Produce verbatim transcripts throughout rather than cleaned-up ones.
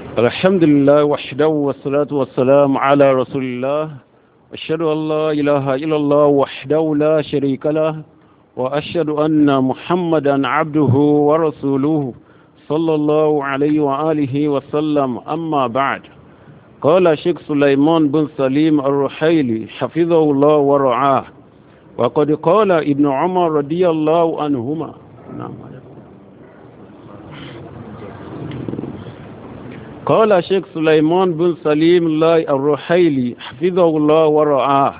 الحمد لله وحده والصلاة والسلام على رسول الله. أشهد أن لا إله إلا الله وحده لا شريك له، وأشهد أن محمدا عبده ورسوله صلى الله عليه وآله وسلم. أما بعد، قال شيخ سليمان بن سليم الرحيلي حفظه الله ورعاه، وقد قال ابن عمر رضي الله عنهما. نعم. قال شيخ سليمان بن سليم الله الرحيلي حفظه الله ورعاه،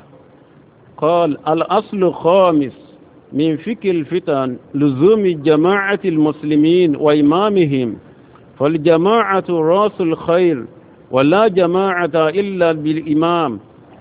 قال: الأصل الخامس من فقه الفتن لزوم جماعة المسلمين وإمامهم، فالجماعة رأس الخير، ولا جماعة إلا بالإمام،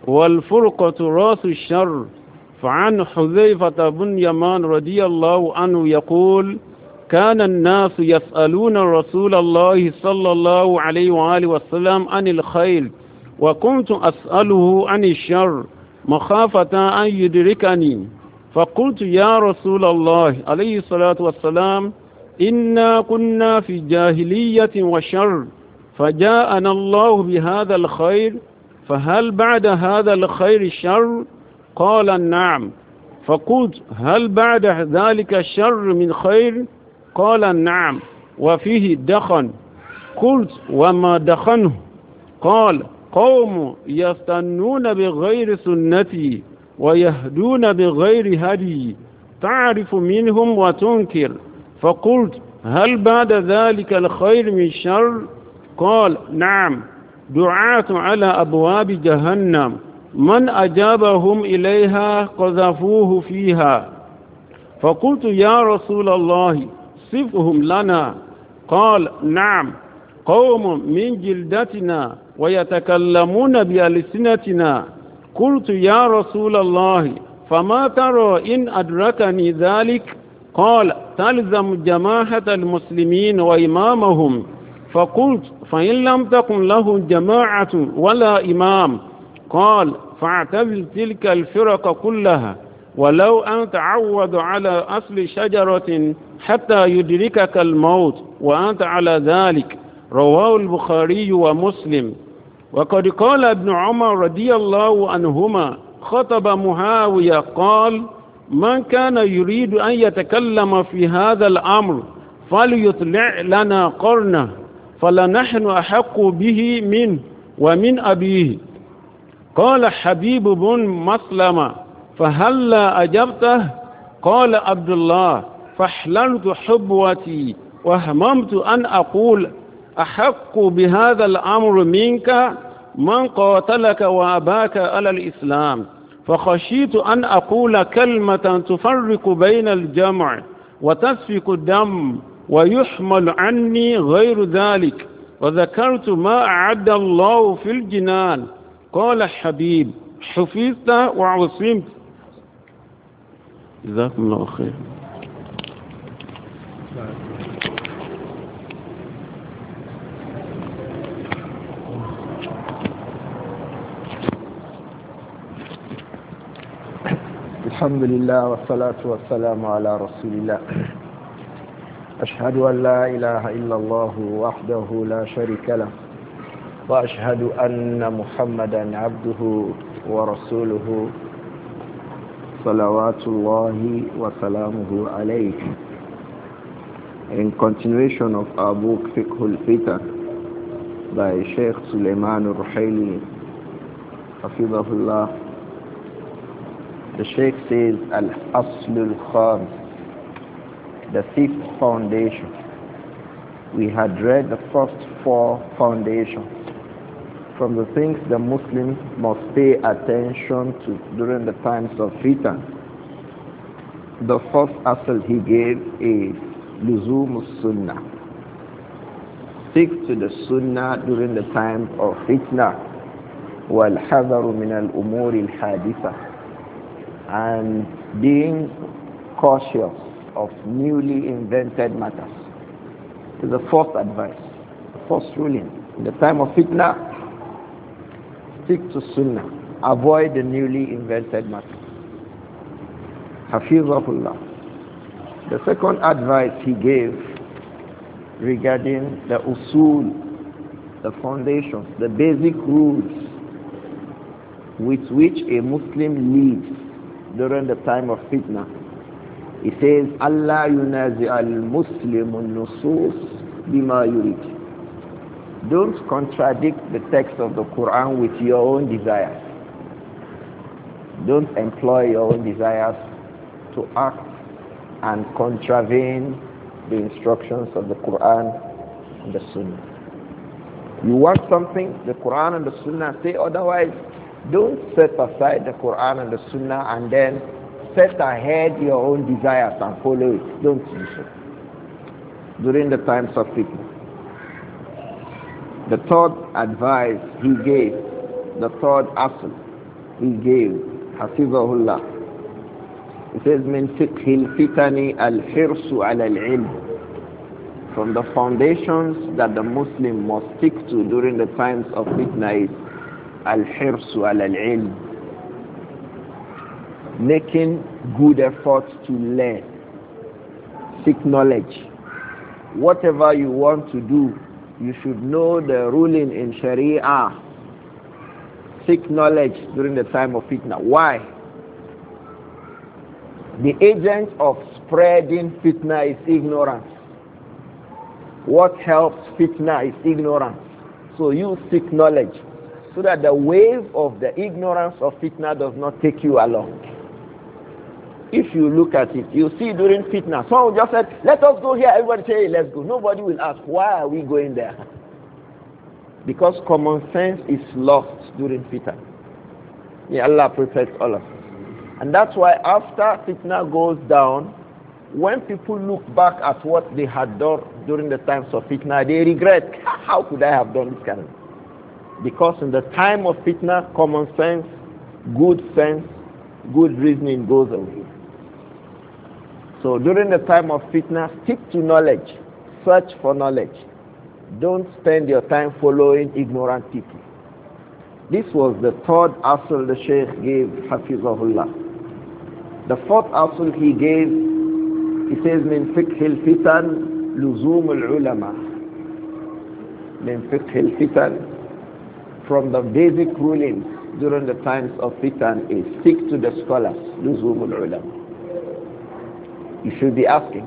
والفرقة رأس الشر. فعن حذيفة بن يمان رضي الله عنه يقول: كان الناس يسألون رسول الله صلى الله عليه وآله وسلم عن الخير، وكنت أسأله عن الشر مخافة أن يدركني، فقلت: يا رسول الله عليه الصلاة والسلام، إنا كنا في جاهلية وشر، فجاءنا الله بهذا الخير، فهل بعد هذا الخير شر؟ قال: نعم. فقلت: هل بعد ذلك الشر من خير؟ قال: نعم، وفيه دخن. قلت: وما دخنه؟ قال: قوم يستنون بغير سنتي ويهدون بغير هدي، تعرف منهم وتنكر. فقلت: هل بعد ذلك الخير من شر؟ قال: نعم، دعاة على أبواب جهنم، من أجابهم إليها قذفوه فيها. فقلت: يا رسول الله، صفهم لنا. قال: نعم، قوم من جلدتنا ويتكلمون بألسنتنا. قلت: يا رسول الله، فما ترى إن أدركني ذلك؟ قال: تلزم جماعة المسلمين وإمامهم. فقلت: فإن لم تكن له جماعة ولا إمام؟ قال: فاعتزل تلك الفرق كلها، ولو أن تعود على أصل شجرة حتى يدركك الموت وأنت على ذلك. رواه البخاري ومسلم. وقد قال ابن عمر رضي الله عنهما خطب معاوية قال: من كان يريد أن يتكلم في هذا الأمر فليطلع لنا قرنه، فلنحن أحق به منه ومن أبيه. قال حبيب بن مسلمة: فهلا أجبته؟ قال عبد الله: فاحللت حبوتي وهممت أن أقول: أحق بهذا الأمر منك من قاتلك وأباك على الإسلام، فخشيت أن أقول كلمة تفرق بين الجمع وتسفك الدم ويحمل عني غير ذلك، وذكرت ما أعد الله في الجنان. قال حبيب: حفظت وعصمت. جزاكم الله خير. الحمد لله والصلاة والسلام على رسول الله. أشهد أن لا إله إلا الله وحده لا شريك له، وأشهد أن محمدا عبده ورسوله صلوات الله وسلامه عليه. In continuation of our book Fiqh al-Fitan by Sheikh Suleiman al-Ruhaili Hafidhahullah, the Sheikh says Al-Asl al-Khamis, the fifth foundation. We had read the first four foundations from the things the Muslims must pay attention to during the times of fitan. The first asl he gave is Luzum Sunnah. Stick to the Sunnah during the time of fitna. Wal-Hadaru min al-umur al-haditha, and being cautious of newly invented matters. This is the first advice, the first ruling. In the time of fitna, stick to Sunnah. Avoid the newly invented matter. Hafizahullah. The second advice he gave regarding the usul the foundations, the basic rules with which a Muslim lives during the time of fitna. He says, Allah yunazi al-Muslimu nusus bima yurid. Don't contradict the text of the Quran with your own desires. Don't employ your own desires to act and contravene the instructions of the Quran and the Sunnah. You want something, the Quran and the Sunnah say otherwise. Don't set aside the Quran and the Sunnah and then set ahead your own desires and follow it. Don't do so. During the times of fitna. The third advice he gave, the third asl he gave, Hafizahullah. He says, "Min fiqhil fitani al-hirsu ala-al-ilm." From the foundations that the Muslim must stick to during the times of fitna is al-hirsu ala-al-ilm. Making good efforts to learn, seek knowledge. Whatever you want to do, you should know the ruling in Sharia. Seek knowledge during the time of fitna. Why? The agent of spreading fitna is ignorance. What helps fitna is ignorance. So you seek knowledge so that the wave of the ignorance of fitna does not take you along. If you look at it, you see during fitna, someone just said, let us go here. Everybody say, hey, let's go. Nobody will ask, why are we going there? Because common sense is lost during fitna. May Allah protect all of us. And that's why after fitna goes down, when people look back at what they had done during the times of fitna, they regret, how could I have done this kind of thing? Because in the time of fitna, common sense, good sense, good reasoning goes away. So during the time of fitna, stick to knowledge. Search for knowledge. Don't spend your time following ignorant people. This was the third asl the Shaykh gave, Hafizahullah. The fourth asl he gave, he says, min fiqhil fitan luzum al-ulama. Min fiqhil fitan, from the basic rulings during the times of fitan is stick to the scholars, luzum al-ulama. You should be asking,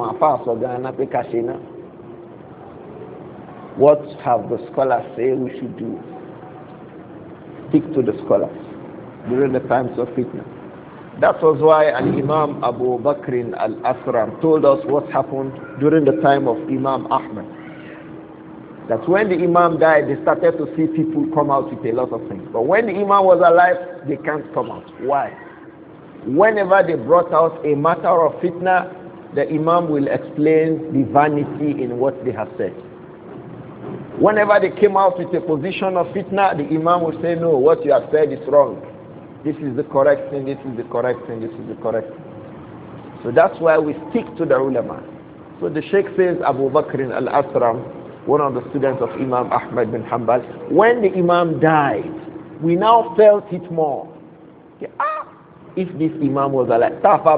what have the scholars say we should do? Stick to the scholars during the times of fitna. That was why Al-Imam Abu Bakr Al-Asram told us what happened during the time of Imam Ahmad. That when the Imam died, they started to see people come out with a lot of things. But when the Imam was alive, they can't come out. Why? Whenever they brought out a matter of fitna, the Imam will explain the vanity in what they have said. Whenever they came out with a position of fitna, the Imam will say, no, what you have said is wrong. This is the correct thing, this is the correct thing, this is the correct thing. So that's why we stick to the ulama. So the Sheikh says, Abu Bakr al-Asram, one of the students of Imam Ahmad bin Hanbal, when the Imam died, we now felt it more. Okay, ah, if this Imam was alive,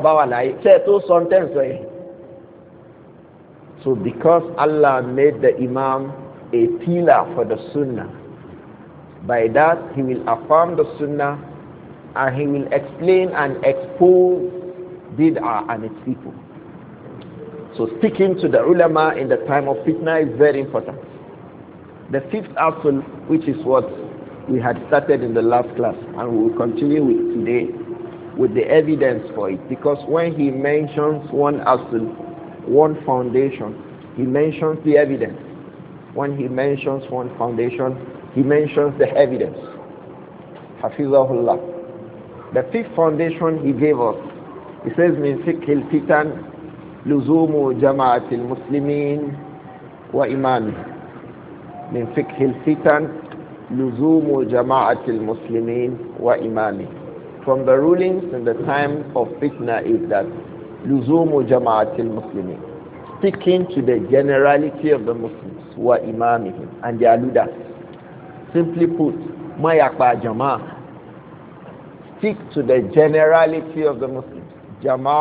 so because Allah made the Imam a pillar for the Sunnah, by that he will affirm the Sunnah and he will explain and expose bid'ah and its people. So sticking to the ulama in the time of fitna is very important. The fifth asl, which is what we had started in the last class and we will continue with today, with the evidence for it, because when he mentions one asl, one foundation, he mentions the evidence. When he mentions one foundation, he mentions the evidence. Hafizahullah. The fifth foundation he gave us, he says, min fiqhil fitan luzumu jama'atil muslimin wa imami. Min fiqhil fitan luzumu jama'atil muslimin wa imami. From the rulings in the time of fitna is that luzumu jama'atil muslimin, sticking to the generality of the Muslims, wa imamihim, and their leaders. Simply put, mayakba jama'ah. Stick to the generality of the Muslims.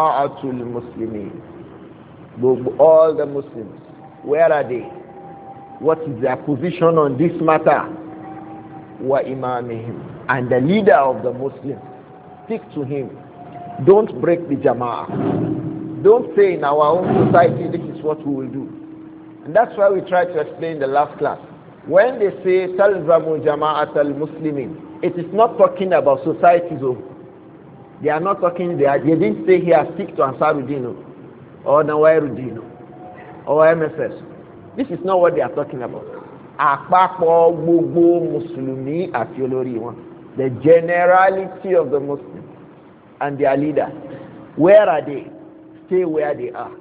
Jama'atul Muslimin. All the Muslims. Where are they? what is their position on this matter. Wa imamihim, and the leader of the Muslims. Stick to him. Don't break the jama'ah. Don't say in our own society this is what we will do. And that's why we try to explain in the last class. When they say talzamu jama'at al-muslimin, it is not talking about societies. They are not talking, they, are, they didn't say here stick to Ansaruddin or Nawairuddin or M S S. This is not what they are talking about. Àpapọ̀ gbogbo Mùsùlùmí àti olórí wọn. The generality of the Muslims and their leaders. Where are they? Stay where they are.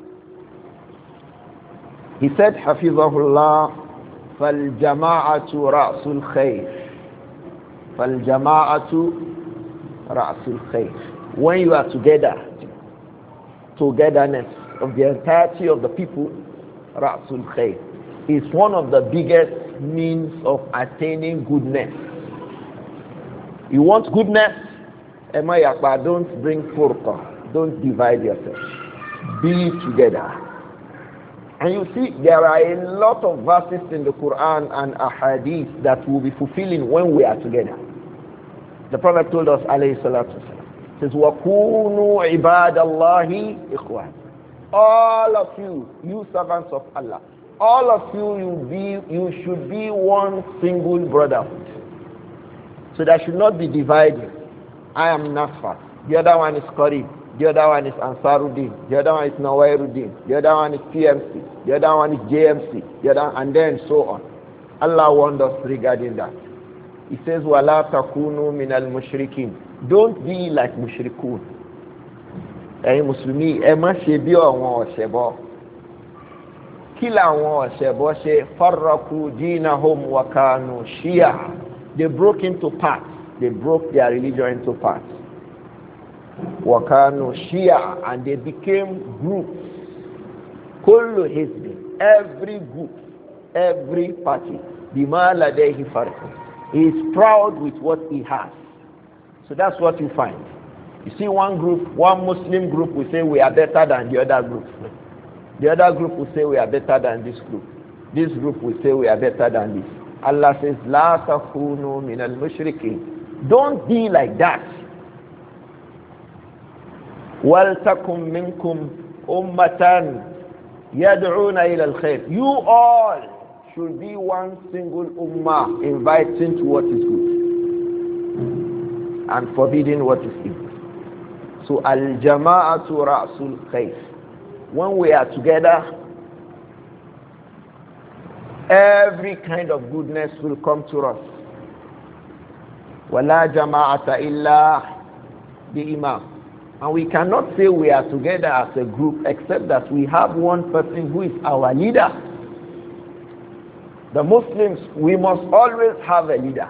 He said, Hafizahullah, فَالْجَمَاعَةُ رَأْسُ الْخَيْرِ فَالْجَمَاعَةُ رَأْسُ الْخَيْرِ. When you are together, togetherness of the entirety of the people, رَأْسُ الْخَيْرِ, is one of the biggest means of attaining goodness. You want goodness? Emayakba, don't bring furqa. Don't divide yourself. Be together. And you see, there are a lot of verses in the Quran and ahadith that will be fulfilling when we are together. The Prophet told us, alayhi salatu wasalam, says, وَكُونُوا عِبَادَ اللَّهِ إِخْوَانِ. All of you, you servants of Allah, all of you, you be, you should be one single brotherhood. So there should not be divided. I am Nafat. The other one is Qarib. The other one is Ansaruddin. The other one is Nawairuddin. The other one is P M C. The other one is J M C. The other, and then so on. Allah warned us regarding that. He says, وَلَا تَكُونُوا مِنَ الْمُشْرِكِينَ. Don't be like mushrikun. Ẹ̀yin Mùsùlùmí, ẹ má ṣe bí àwọn ọ̀ṣẹbọ. Kí làwọn ọ̀ṣẹbọ ṣe? فَرَّقُوا دِينَهُمْ وَكَانُوا شِيَعًا. They broke into parts. They broke their religion into parts. وَكَانُوا شِيَعًا, and they became groups. كُلُّ حِزْبٍ, every group, every party. بِمَا لَدَيْهِ فَرْحٌ. He is proud with what he has. So that's what you find. You see one group, one Muslim group will say we are better than the other group. The other group will say we are better than this group. This group will say we are better than this. Allah says, لَا تَكُونُوا مِنَ الْمُشْرِكِينَ. Don't be like that. وَلْتَكُمْ مِنْكُمْ أُمَّةً يَدْعُونَ إِلَى الْخَيْرِ. You all should be one single ummah, inviting to what is good and forbidding what is evil. So al-jama'atu ra'sul khayr. When we are together, every kind of goodness will come to us. وَلَا جَمَاعَةَ إِلَّا بِإِمَامٍ. And we cannot say we are together as a group except that we have one person who is our leader. The Muslims, we must always have a leader.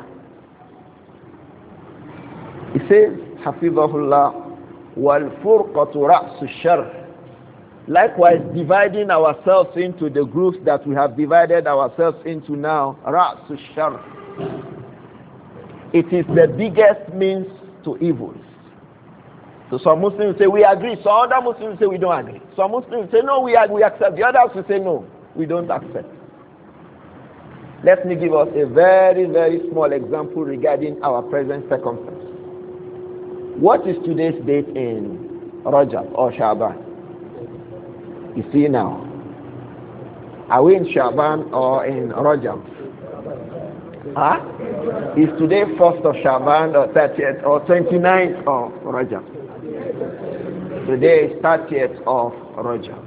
He says, Hafizahullah, وَالْفُرْقَةُ رَأْسُ الشَّرِّ. Likewise, dividing ourselves into the groups that we have divided ourselves into now, رَأْسُ الشَّرِّ. It is the biggest means to evils. So some Muslims say we agree, some other Muslims say we don't agree. Some Muslims say no, we, we accept. The others will say no, we don't accept. Let me give us a very, very small example regarding our present circumstance. What is today's date in Rajab or Shaban? You see now. Are we in Shaban or in Rajab? Huh? Is today first of Shaban or thirtieth or twenty-ninth of Rajab? Today is thirtieth of Rajab.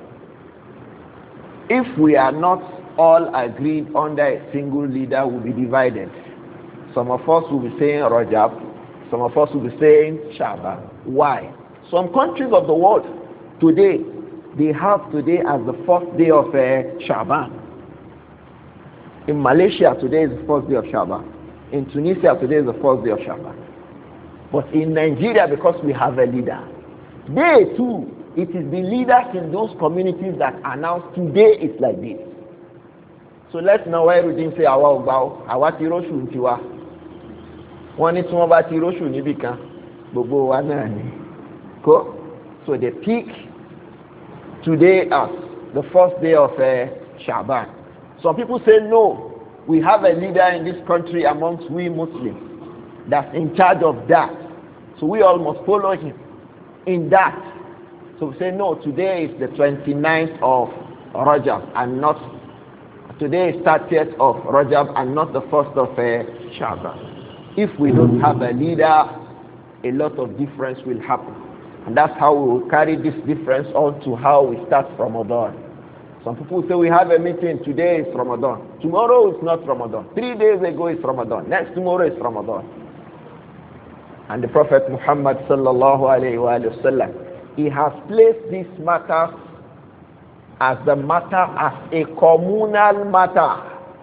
If we are not all agreed under a single leader, will be divided. Some of us will be saying Rajab, some of us will be saying Shaban. Why? Some countries of the world today, they have today as the first day of uh, Shaban. In Malaysia today is the first day of Shaban. In Tunisia today is the first day of Shaban. But in Nigeria, because we have a leader, they too, it is the leaders in those communities that announce today it's like this. So let's now Nawairuddin say awa ogba awa ti roshu ntiwa. Wọ́n ní tí wọ́n bá ti roshu níbì kan gbogbo wa náà ni. Ko? So they pick today as the first day of uh, Shaban. Some people say, no, we have a leader in this country amongst we Muslims that's in charge of that. So we all must follow him in that. So we say, no, today is the twenty-ninth of Rajab and not, today is thirtieth of Rajab and not the first of uh, Sha'ban. If we don't have a leader, a lot of difference will happen. And that's how we will carry this difference on to how we start Ramadan. Some people say we have a meeting, today is Ramadan. Tomorrow is not Ramadan. Three days ago is Ramadan. Next tomorrow is Ramadan. And the Prophet Muhammad sallallahu alayhi wa sallam, he has placed this matter as the matter as a communal matter.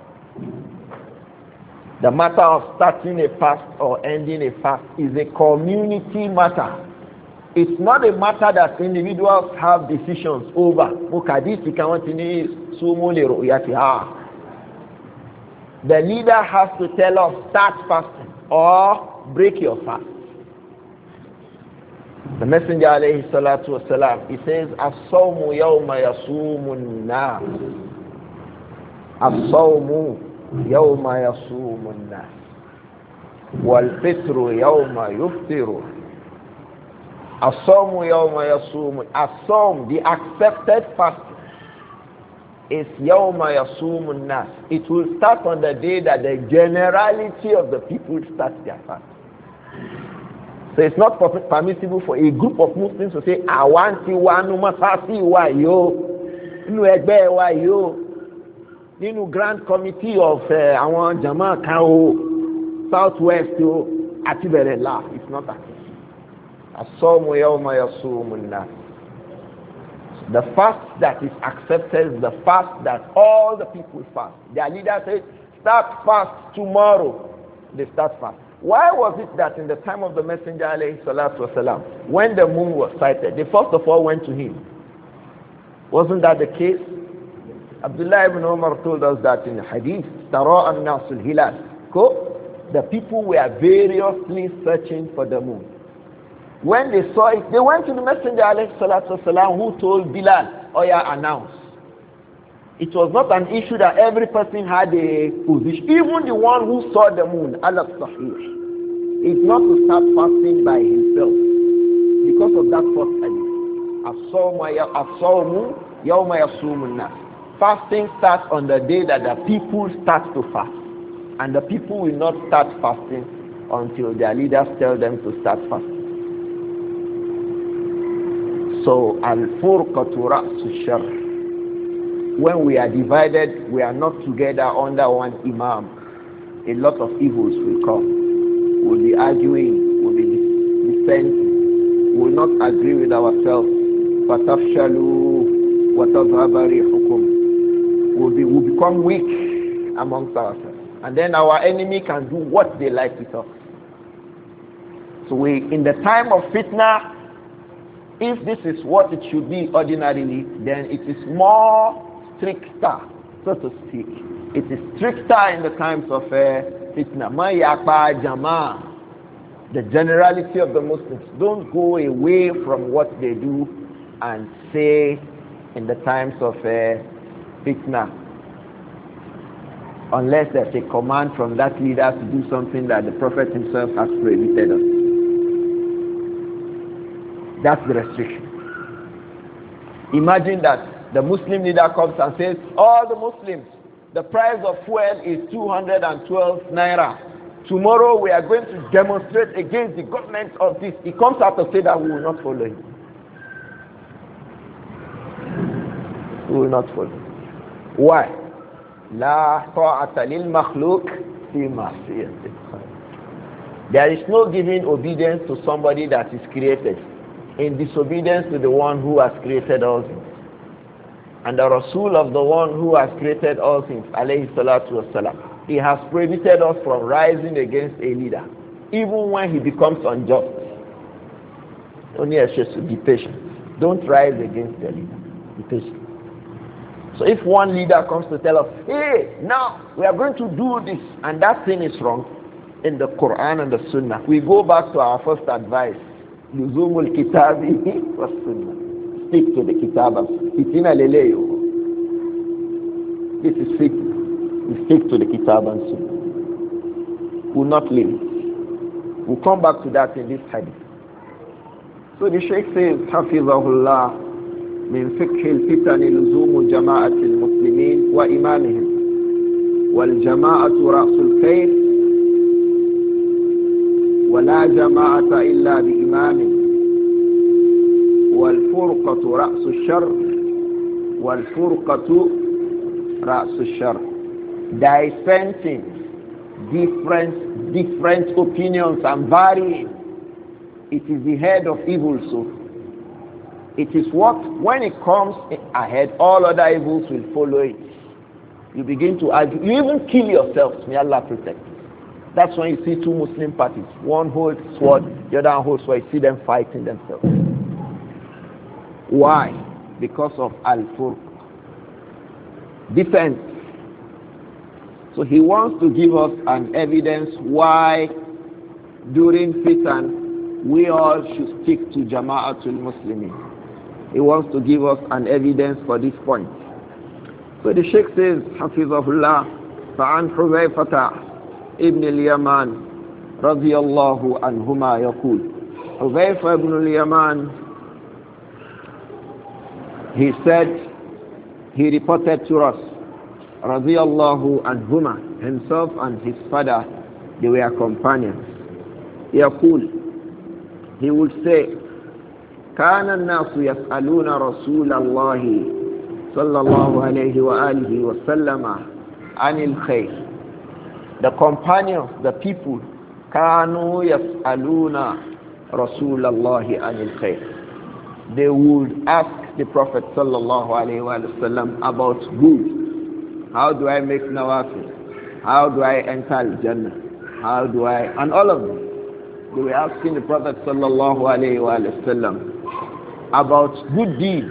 The matter of starting a fast or ending a fast is a community matter. It's not a matter that individuals have decisions over. The leader has to tell us, start fasting or break your fast. The Messenger alayhi salatu wasalam, he says, As-sawmu yawma yasumun nas. As-sawmu yawma yasumun nas. Wal-fitru yawma yuftiru. As-sawmu yawma yasumun. As-sawm, the accepted fasting, is yawma yasumun nas. It will start on the day that the generality of the people start their fast. So it's not permissible for a group of Muslims to say, I want you one masasi wa yo, inu egbe wa yo, ninu grand committee of àwọn jama kan o, southwest o, àti bẹ̀rẹ̀ la. It's not that. As-sawmu yawma yasumun nas. The fast that is accepted is the fast that all the people fast. Their leader says, start fast tomorrow. They start fast. Why was it that in the time of the Messenger alayhi salatu wasalam, when the moon was sighted, they first of all went to him? Wasn't that the case? Abdullah ibn Umar told us that in the hadith, Tara an-nasul hilal. The people were variously searching for the moon. When they saw it, they went to the Messenger alayhi salatu wasalam, who told Bilal, oh yeah, announce. It was not an issue that every person had a position. Even the one who saw the moon, Allah Sahih, is not to start fasting by himself because of that first hadith. As-sawmu yawma yasumun nas. Fasting starts on the day that the people start to fast, and the people will not start fasting until their leaders tell them to start fasting. So al-furqatu ra'su sharr. When we are divided, we are not together under one imam, a lot of evils will come. We'll be arguing, we'll be dissenting, we'll not agree with ourselves. فَتَفْشَلُوا وَتَذْهَبَ رِيحُكُمْ. We'll, be, we'll become weak amongst ourselves. And then our enemy can do what they like with us. So we, in the time of fitna, if this is what it should be ordinarily, then it is more stricter, so to speak. It is stricter in the times of uh, fitna. The generality of the Muslims don't go away from what they do and say in the times of uh, fitna, unless there's a command from that leader to do something that the Prophet himself has prohibited us. That's the restriction. Imagine that the Muslim leader comes and says, all the Muslims, the price of fuel is two hundred twelve naira. Tomorrow we are going to demonstrate against the government of this. He comes out to say that we will not follow him. We will not follow. Why? La ta'ata lil makhluq fi ma'siyatil khaliq. There is no giving obedience to somebody that is created in disobedience to the one who has created all things. And the Rasul of the one who has created all things, alayhi salatu wasalam, he has prohibited us from rising against a leader, even when he becomes unjust. Only a chance to be patient. Don't rise against the leader. Be patient. So if one leader comes to tell us, hey, now we are going to do this, and that thing is wrong, in the Quran and the Sunnah, we go back to our first advice. Luzumul kitabi was Sunnah. Stick to the kitab. Itina leleyo. This is fiqh. We stick to the Kitab and Sunnah. Will not leave it. We'll come back to that in this hadith. So the Shaykh says, Hafizahullah, min fiqh al-fitan luzumu jama'at al-muslimin wa imamihim wal jama'atu ra'sul khair wa la jama'ata illa bi imamin wal furqatu ra'sul shar wal furqatu ra'sul shar. Dissenting, different, different opinions and varying. It is the head of evil. So it is what, when it comes ahead, all other evils will follow it. You begin to argue. You even kill yourself. May Allah protect you. That's when you see two Muslim parties. One holds sword, the other holds sword. You see them fighting themselves. Why? Because of al-furq. Defense. So he wants to give us an evidence why during fitan we all should stick to Jama'atul Muslimin. He wants to give us an evidence for this point. So the Sheikh says, Hafizahullah, فَعَنْ حُذَيْفَةَ ibn al-Yaman رضي الله عنهما يقول, Hudhayfa ibn al-Yaman, he said, he reported to us, رضي الله عنهما, himself and his father, they were companions. يقول, he would say, كان الناس يسألون رسول الله صلى الله عليه وآله وسلم عن الخير. The companions, the people, كانوا يسألون رسول الله عن الخير. They would ask the Prophet صلى الله عليه وسلم about good. How do I make nawafil? How do I enter Jannah? How do I, and all of them. They were asking the Prophet sallallahu alayhi wa sallam about good deeds.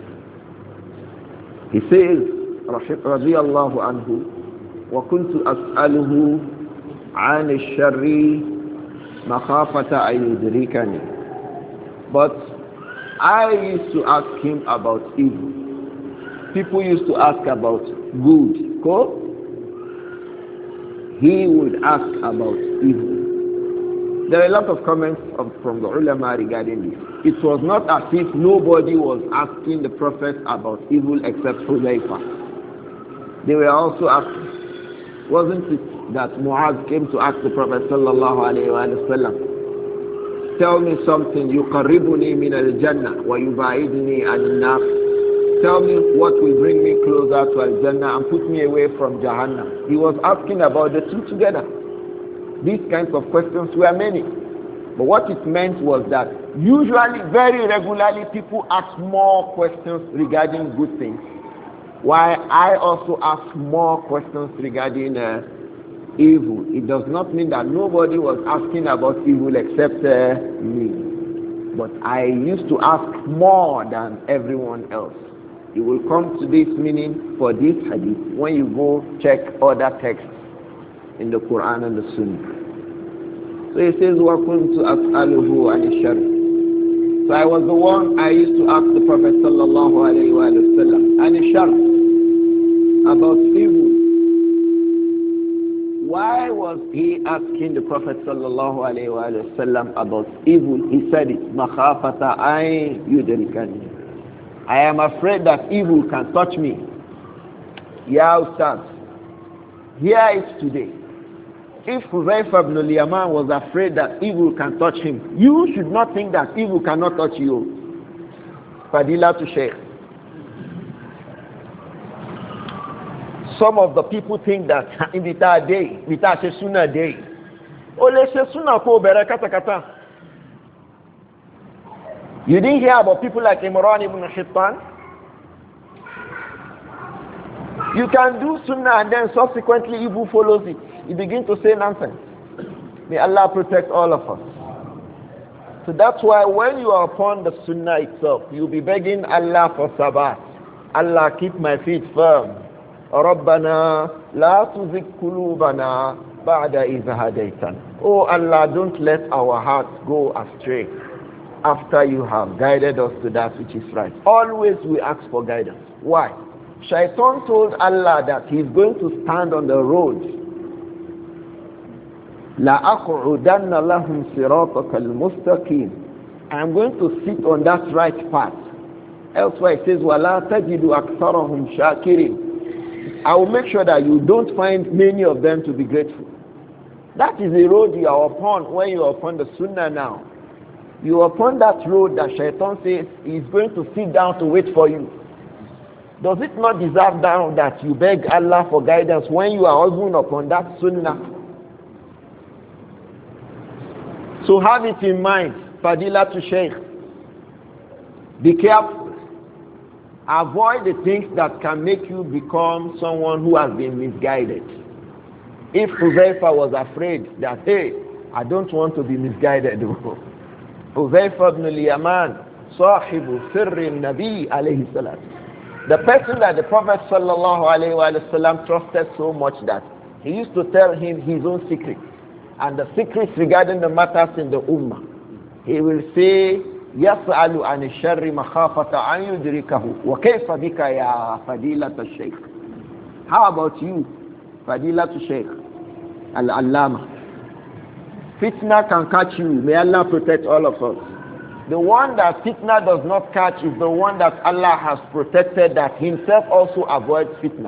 He says, radiyallahu anhu, وَكُنْتُ أَسْأَلُهُ عَنِ الشَّرِّ مَخَافَةَ أَنْ يُدْرِكَنِي. But I used to ask him about evil. People used to ask about good. Go? He would ask about evil. There are a lot of comments of, from the ulama regarding this. It was not as if nobody was asking the Prophet about evil except Hudhayfa. They were also asking. Wasn't it that Mu'adh came to ask the Prophet sallallahu alayhi wa sallam, tell me something, yuqarribuni min al-jannah wa yubaidni an-nar. Tell me what will bring me closer to al-jannah and put me away from Jahannam. He was asking about the two together. These kinds of questions were many. But what it meant was that usually, very regularly, people ask more questions regarding good things, while I also ask more questions regarding uh, evil. It does not mean that nobody was asking about evil except uh, me. But I used to ask more than everyone else. You will come to this meaning for this hadith when you go check other texts in the Quran and the Sunnah. So he says, وَكُنْتُ أَسْأَلُهُ عَنِ الشَّرِّ. So I was the one I used to ask the Prophet sallallahu alayhi wa sallam, عَنِ الشَّرِّ, about evil. Why was he asking the Prophet sallallahu alayhi wa sallam about evil? He said it, مَخَافَةَ أَنْ يُدْرِكَنِي. I am afraid that evil can touch me. Ya Ustaz, here is today. If Hudhayfa ibn al-Yaman was afraid that evil can touch him, you should not think that evil cannot touch you. Fadila to Sheikh. Some of the people think that in the day, without a sunnah day, ole se sunnah ko bere kata kata. You didn't hear about people like Imran ibn Hittan? You can do sunnah and then subsequently evil follows it. You begin to say nonsense. May Allah protect all of us. So that's why when you are upon the sunnah itself, you'll be begging Allah for sabat. Allah, keep my feet firm. رَبَّنَا لَا تُزِغْ قُلُوبَنَا بَعْدَ إِذْ هَدَيْتَنَا. Oh Allah, don't let our hearts go astray after you have guided us to that which is right. Always we ask for guidance. Why? Shaitan told Allah that he's going to stand on the road. لَأَقْعُدَنَّ لَهُمْ صِرَاطَكَ الْمُسْتَقِيمِ I'm going to sit on that right path. Elsewhere it says, وَلَا تَجِدُ أَكْثَرَهُمْ شَاكِرِينَ I will make sure that you don't find many of them to be grateful. That is the road you are upon when you are upon the Sunnah now. You are upon that road that Shaitan says he is going to sit down to wait for you. Does it not deserve down that you beg Allah for guidance when you are even upon that Sunnah? So have it in mind, Fadila to Shaykh. Be careful. Avoid the things that can make you become someone who has been misguided. If Huzaifa was afraid that, hey, I don't want to be misguided. Huzaifa ibn al-Yaman, sahibu sirri nabi alayhi salam. The person that the Prophet sallallahu alayhi wa sallam trusted so much that he used to tell him his own secrets. And the secrets regarding the matters in the ummah. He will say, يسأل عن الشر مخافة أن يدركه وكيف بك يا فضيلة الشيخ. How about you, فضيلة الشيخ Al-Allama? Fitna can catch you. May Allah protect all of us. The one that fitna does not catch is the one that Allah has protected, that himself also avoids fitna.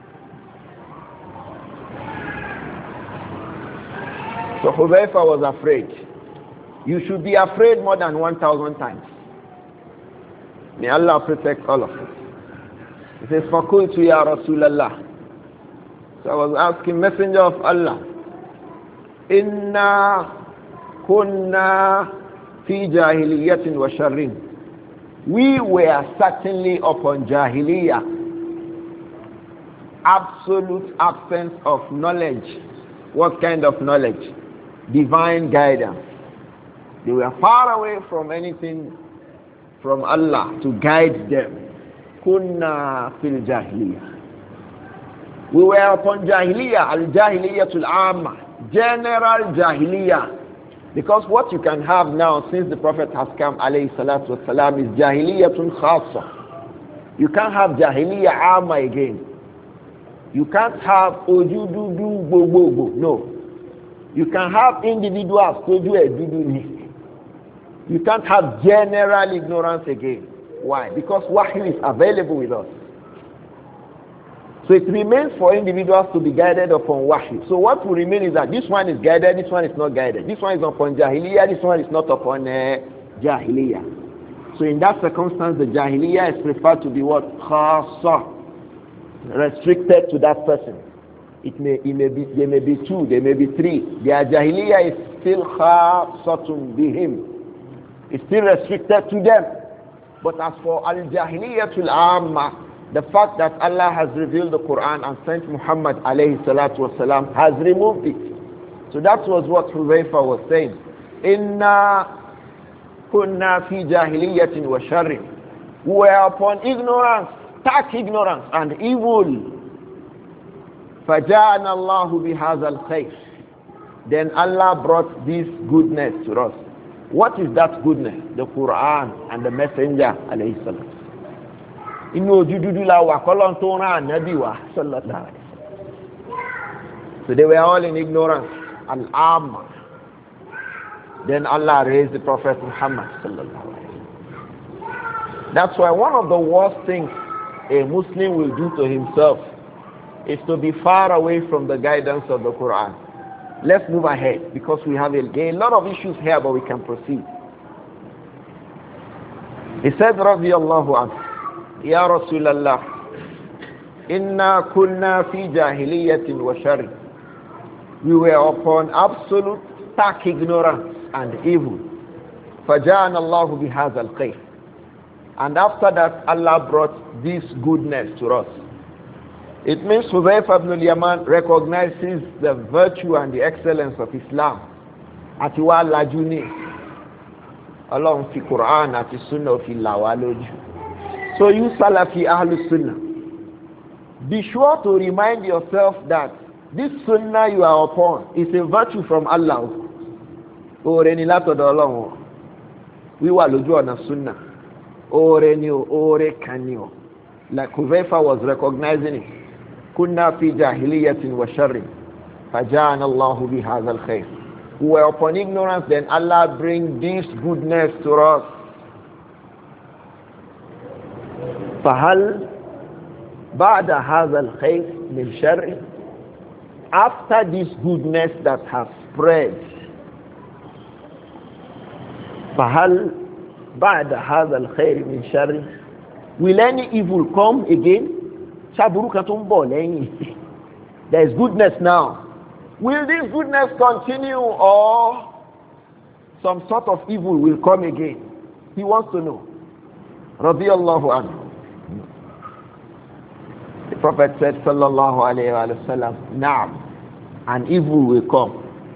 So Hudhaifa was afraid. You should be afraid more than one thousand times. May Allah protect all of us. He says, فَقُلْتُ يَا رَسُولَ اللَّهِ So I was asking, Messenger of Allah, إِنَّا كُنَّا فِي جَاهِلِيَّةٍ وَشَرٍ We were certainly upon Jahiliyyah. Absolute absence of knowledge. What kind of knowledge? Divine guidance. They were far away from anything from Allah to guide them. Kunna fil jahiliyyah. We were upon jahiliyyah, al-jahiliyyatul amma, general jahiliyyah. Because what you can have now since the Prophet has come alayhi salatu wasalam is jahiliyyatun khassa. You can't have jahiliyyah amma again. You can't have ojududu bobobo. No. You can have individuals toju edudu ni. You can't have general ignorance again. Why? Because wahyu is available with us. So it remains for individuals to be guided upon wahyu. So what will remain is that this one is guided, this one is not guided. This one is upon jahiliyyah, this one is not upon uh, jahiliyyah. So in that circumstance, the jahiliyyah is preferred to be what? Khasa. Restricted to that person. It may, it may be, there may be two, there may be three. Their jahiliyyah is still khasatun bihim. It's still restricted to them. But as for al-jahiliyatul amma, the fact that Allah has revealed the Quran and sent Muhammad alayhi salatu wasalam has removed it. So that was what Huzaifa was saying. Inna kunna fi jahiliyatin wa sharrin. We were upon ignorance, stark ignorance and evil. فَجَاءَنَا اللَّهُ بِهَذَا الْخَيْرِ Then Allah brought this goodness to us. What is that goodness? The Quran and the Messenger alayhi salam. Inú ojududu la wa kolon to ran nabi wa sallallahu alaihi wasallam. So they were all in ignorance and amma. Then Allah raised the Prophet Muhammad sallallahu alaihi wasallam. That's why one of the worst things a Muslim will do to himself is to be far away from the guidance of the Quran. Let's move ahead because we have a, a lot of issues here, but we can proceed. He said, رضي الله عنه, يا رسول الله, إنا كنا في جاهلية وشر. We were upon absolute stark ignorance and evil. فجاءنا الله بهذا الخير. And after that, Allah brought this goodness to us. It means Hudhaifa ibn al-Yaman recognizes the virtue and the excellence of Islam. Atiwa lajuni. Allah fi Quran ati Sunnah fi lawaloju. So you Salafi Ahlus Sunnah, be sure to remind yourself that this Sunnah you are upon is a virtue from Allah. Ore ni látọ̀dọ̀ Ọlọ́run. Wíwà lójú ọ̀nà Sunnah. Ore ni o, ore kan ni o. Like Huzaifa was recognizing it. كنا في جاهلية وشر فجاءنا الله بهذا الخير. We were upon ignorance, then Allah bring this goodness to us. فهل بعد هذا الخير من شر? After this goodness that has spread, فهل بعد هذا الخير من شر? Will any evil come again? There is goodness now. Will this goodness continue, or some sort of evil will come again? He wants to know. Radiyallahu anhu. The Prophet said, sallallahu alayhi wa sallam, Naam, an evil will come.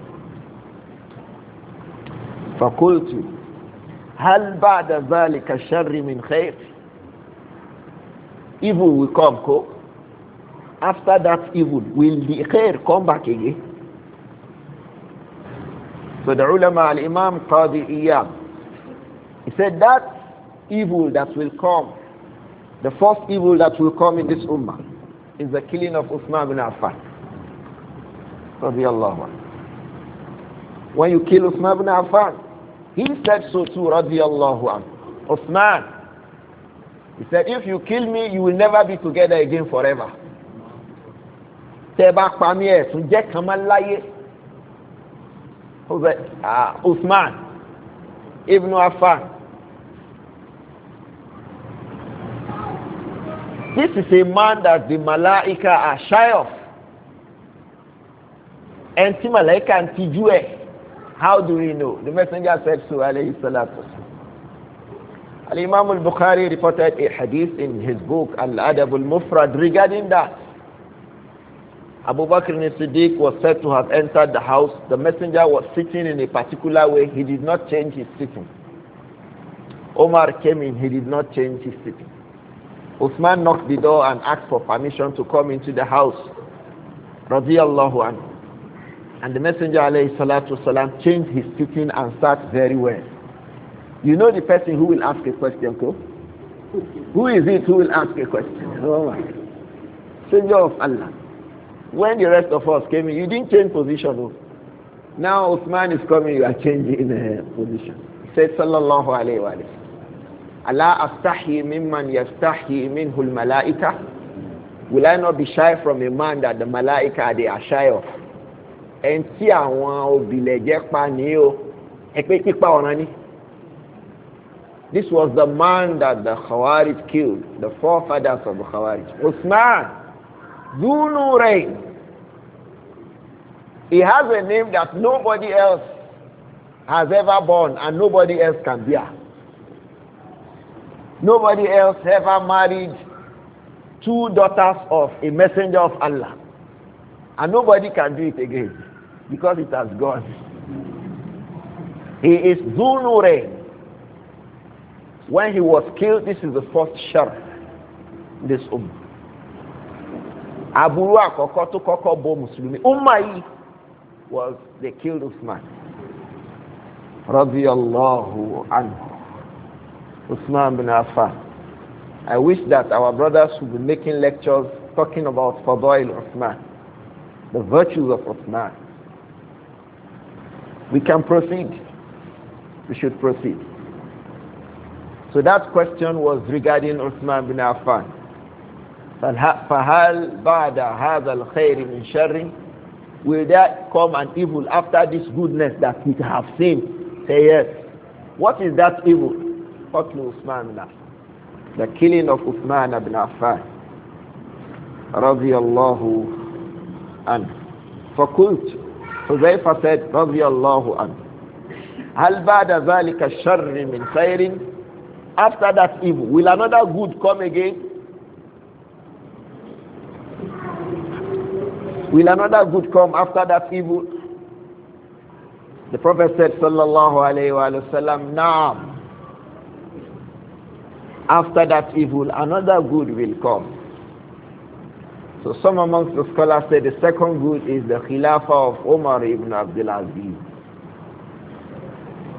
فَقُلْتُ هَلْ بَعْدَ ذَلِكَ الشَّرِّ مِنْ خَيْرٍ? Evil will come, co. After that evil, will the khair come back again? So the ulama, al-Imam Qadi Iyad, he said that evil that will come, the first evil that will come in this ummah, is the killing of Uthman bin Affan. Radiyallahu anhu. When you kill Uthman bin Affan, he said so too, radiyallahu anhu. Uthman, he said, if you kill me, you will never be together again forever. Teba Pamir, Sunjek Kamalaye, Uthman Ibn Affan. This is a man that the Malaika are shy of. And the Malaika and Tijue. How do we know? The Messenger said so, alayhi salatu. Al-Imam al-Bukhari reported a hadith in his book Al-Adab al-Mufrad regarding that. Abu Bakr as-Siddiq was said to have entered the house. The messenger was sitting in a particular way. He did not change his sitting. Omar came in. He did not change his sitting. Uthman knocked the door and asked for permission to come into the house. Radiyallahu anhu. And the messenger alayhi salatu salam changed his sitting and sat very well. You know the person who will ask a question, Ko? Who is it who will ask a question? Oh my God. Messenger of Allah. When the rest of us came in, you didn't change position. No? Now Uthman is coming, you are changing uh, position. He said, sallallahu alayhi wa sallam, Allah astahi mimman yastahi minhu al-malaika. Will I not be shy from a man that the malaika they are shy of? And see àwọn òbílẹ̀jẹ́ pa ní o, ẹ̀pẹ́ pípa ọ̀ràn ni. This was the man that the Khawarij killed, the forefathers of the Khawarij. Uthman, Dhul-Nurayn. He has a name that nobody else has ever borne and nobody else can bear. Nobody else ever married two daughters of a messenger of Allah. And nobody can do it again because it has gone. He is Dhul-Nurayn. When he was killed, this is the first sharf in this ummah. Aburu akoko to koko bo Muslimi. Ummah was they killed Uthman. Radiyallahu anhu. Uthman bin Affan. I wish that our brothers would be making lectures talking about Fadail Uthman, the virtues of Uthman. We can proceed. We should proceed. So that question was regarding Uthman bin Affan. فَهَلْ بَعْدَ هَذَا الْخَيْرِ مِنْ شَرٍ? Will there come an evil after this goodness that we have seen? Say yes. What is that evil? قتل Uthman bin Affan. The killing of Uthman bin Affan. رضي الله عنه. فقلت, Huzaifa said, رضي الله عنه, هل بعد ذلك الشر من خير? After that evil, will another good come again? Will another good come after that evil? The Prophet said, sallallahu alayhi wa sallam, Naam. After that evil, another good will come. So some amongst the scholars say the second good is the Khilafah of Umar ibn Abdul Aziz.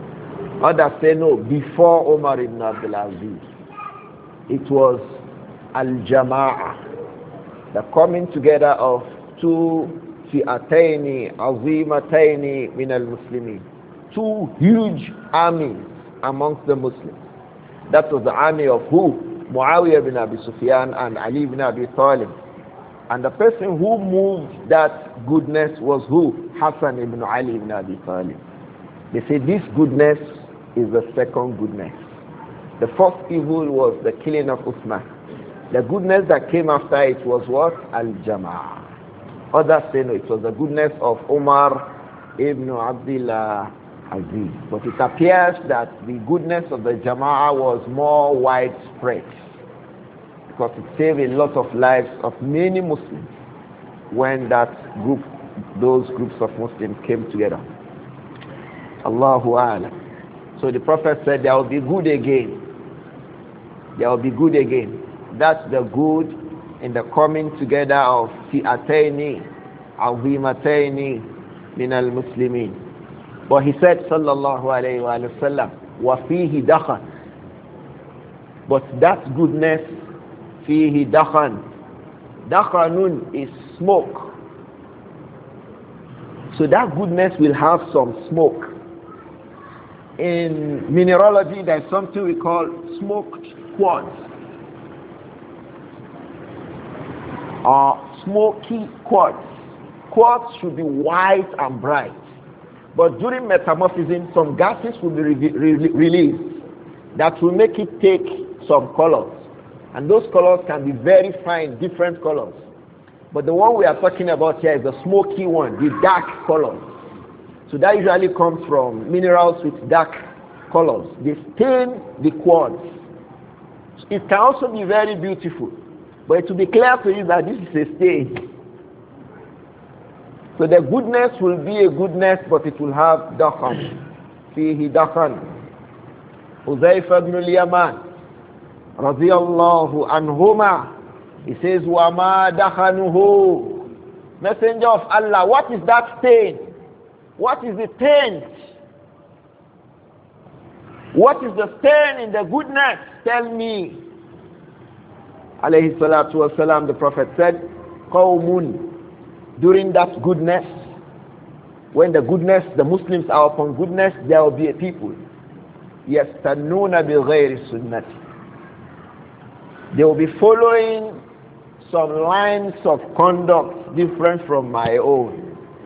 Others say no, before Umar ibn Abdul Aziz. It was al-jama'ah, the coming together of two fi'ataini azimataini min al-muslimin, two huge armies amongst the Muslims. That was the army of who? Muawiyah bin Abi Sufyan and Ali bin Abi Talib. And the person who moved that goodness was who? Hassan ibn Ali ibn Abi Talib. They say this goodness is the second goodness. The first evil was the killing of Uthman. The goodness that came after it was what? Al-Jama'ah. Others say no, it was the goodness of Umar ibn Abdullah Aziz. But it appears that the goodness of the Jama'ah was more widespread, because it saved a lot of lives of many Muslims when that group, those groups of Muslims came together. Allahu A'lam. So the Prophet said there will be good again. There will be good again. That's the good in the coming together of fi'ataini azimataini min al-muslimin. But he said, sallallahu alayhi wa sallam, wa fihi dakhan. But that goodness, fihi dakhan. Dakhanun is smoke. So that goodness will have some smoke. In mineralogy, there is something we call smoked quartz, or smoky quartz. Quartz should be white and bright. But during metamorphism, some gases will be re re released that will make it take some colors. And those colors can be very fine, different colors. But the one we are talking about here is the smoky one, the dark colors. So that usually comes from minerals with dark colors. They stain the quartz. It can also be very beautiful. But it will be clear to you that this is a stain. So the goodness will be a goodness, but it will have dakhan. Fihi dakhan. Uzayfa ibn al-Yaman, radiyallahu anhuma, he says, wa ma dakhanuhu. Messenger of Allah, what is that stain? What is the taint? What is the stain in the goodness? Tell me. Alayhi salatu wasalam, the Prophet said, qawmun. During that goodness, when the goodness, the Muslims are upon goodness, there will be a people. Yastannuna bi ghayri sunnati. They will be following some lines of conduct different from my own.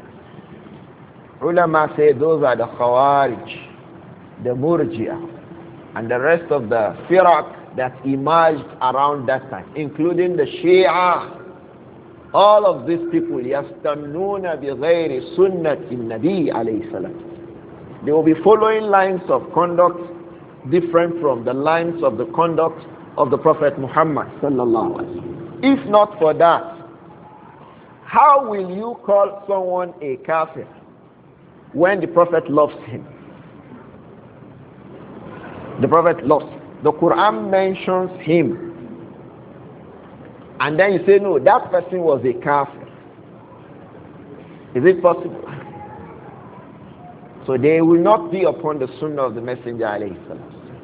Ulama say those are the Khawarij, the Murji'ah, and the rest of the Firaq that emerged around that time, including the Shia. All of these people, yastannuna bi ghayri sunnati nabi alayhi salam. They will be following lines of conduct different from the lines of the conduct of the Prophet Muhammad sallallahu alaihi wasallam. If not for that, how will you call someone a kafir when the Prophet loves him? The Prophet loves him. The Quran mentions him. And then you say, no, that person was a kafir. Is it possible? So they will not be upon the sunnah of the Messenger alayhi salam.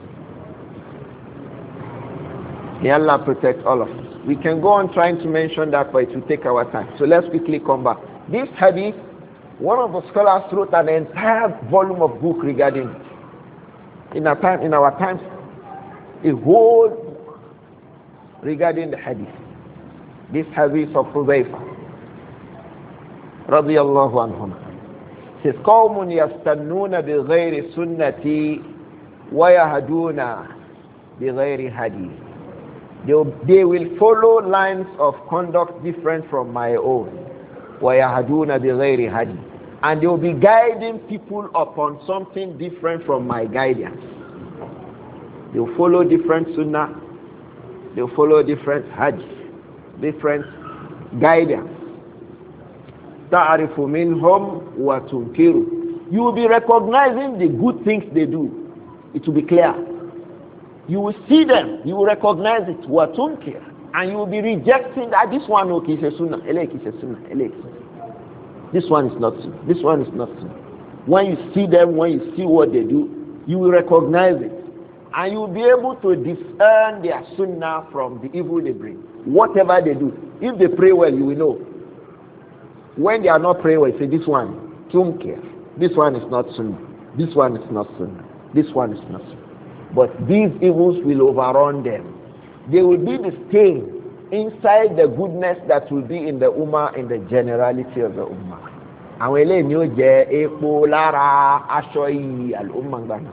May Allah protect all of us. We can go on trying to mention that, but it will take our time. So let's quickly come back. This hadith, one of the scholars wrote an entire volume of book regarding it. In our time, in our times, a whole book regarding the hadith. This hadith of Hudayfa radiyallahu anhum says, qawmun yastannuna bi ghayri sunnati wa yahduna bi ghayri hadi. They will follow lines of conduct different from my own. wa yahduna bi ghayri hadi. And they will be guiding people upon something different from my guidance. They will follow different sunnah. They will follow different hajj, different guidance. Ta'arifu minhum wa tunkiru. You will be recognizing the good things they do. It will be clear. You will see them. You will recognize it. Wa tunkir. And you will be rejecting that this one, okay, is a sunnah. Elek is a sunnah. Elek. This one is not sunnah. This one is not sunnah. When you see them, when you see what they do, you will recognize it. And you'll be able to discern their sunnah from the evil they bring. Whatever they do. If they pray well, you will know. When they are not praying well, say this one, tunkia. This one is not sunnah. This one is not sunnah. This one is not sunnah. But these evils will overrun them. They will be the stain inside the goodness that will be in the ummah, in the generality of the ummah. Àwọn eléyìí ni ó jẹ́ epo lára aṣọ iyì al-ummah gbàgbà.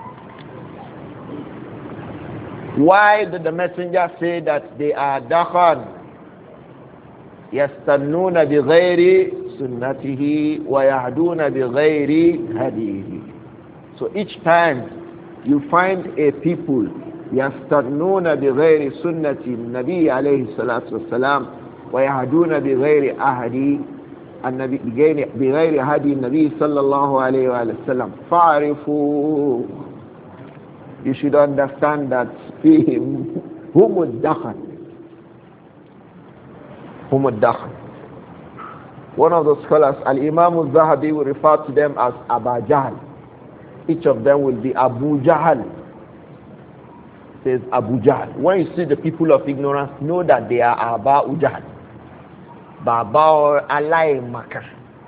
Why did the messenger say that they are dakhan? Yastannuna bi ghayri sunnatihi wa yahduna bi ghayri hadihi. So each time you find a people yastannuna bi ghayri sunnati nabi alayhi salatu wassalam wa yahduna bi ghayri ahdi النبي بغير هدي النبي صلى الله عليه وسلم فاعرفوا. You should understand that فيهم هم الدخن هم الدخن. One of the scholars, Al-Imam al-Zahabi, will refer to them as Aba Jahl. Each of them will be Abu Jahl. Says Abu Jahl. When you see the people of ignorance, know that they are Aba Jahl. Baba or Alai Makar.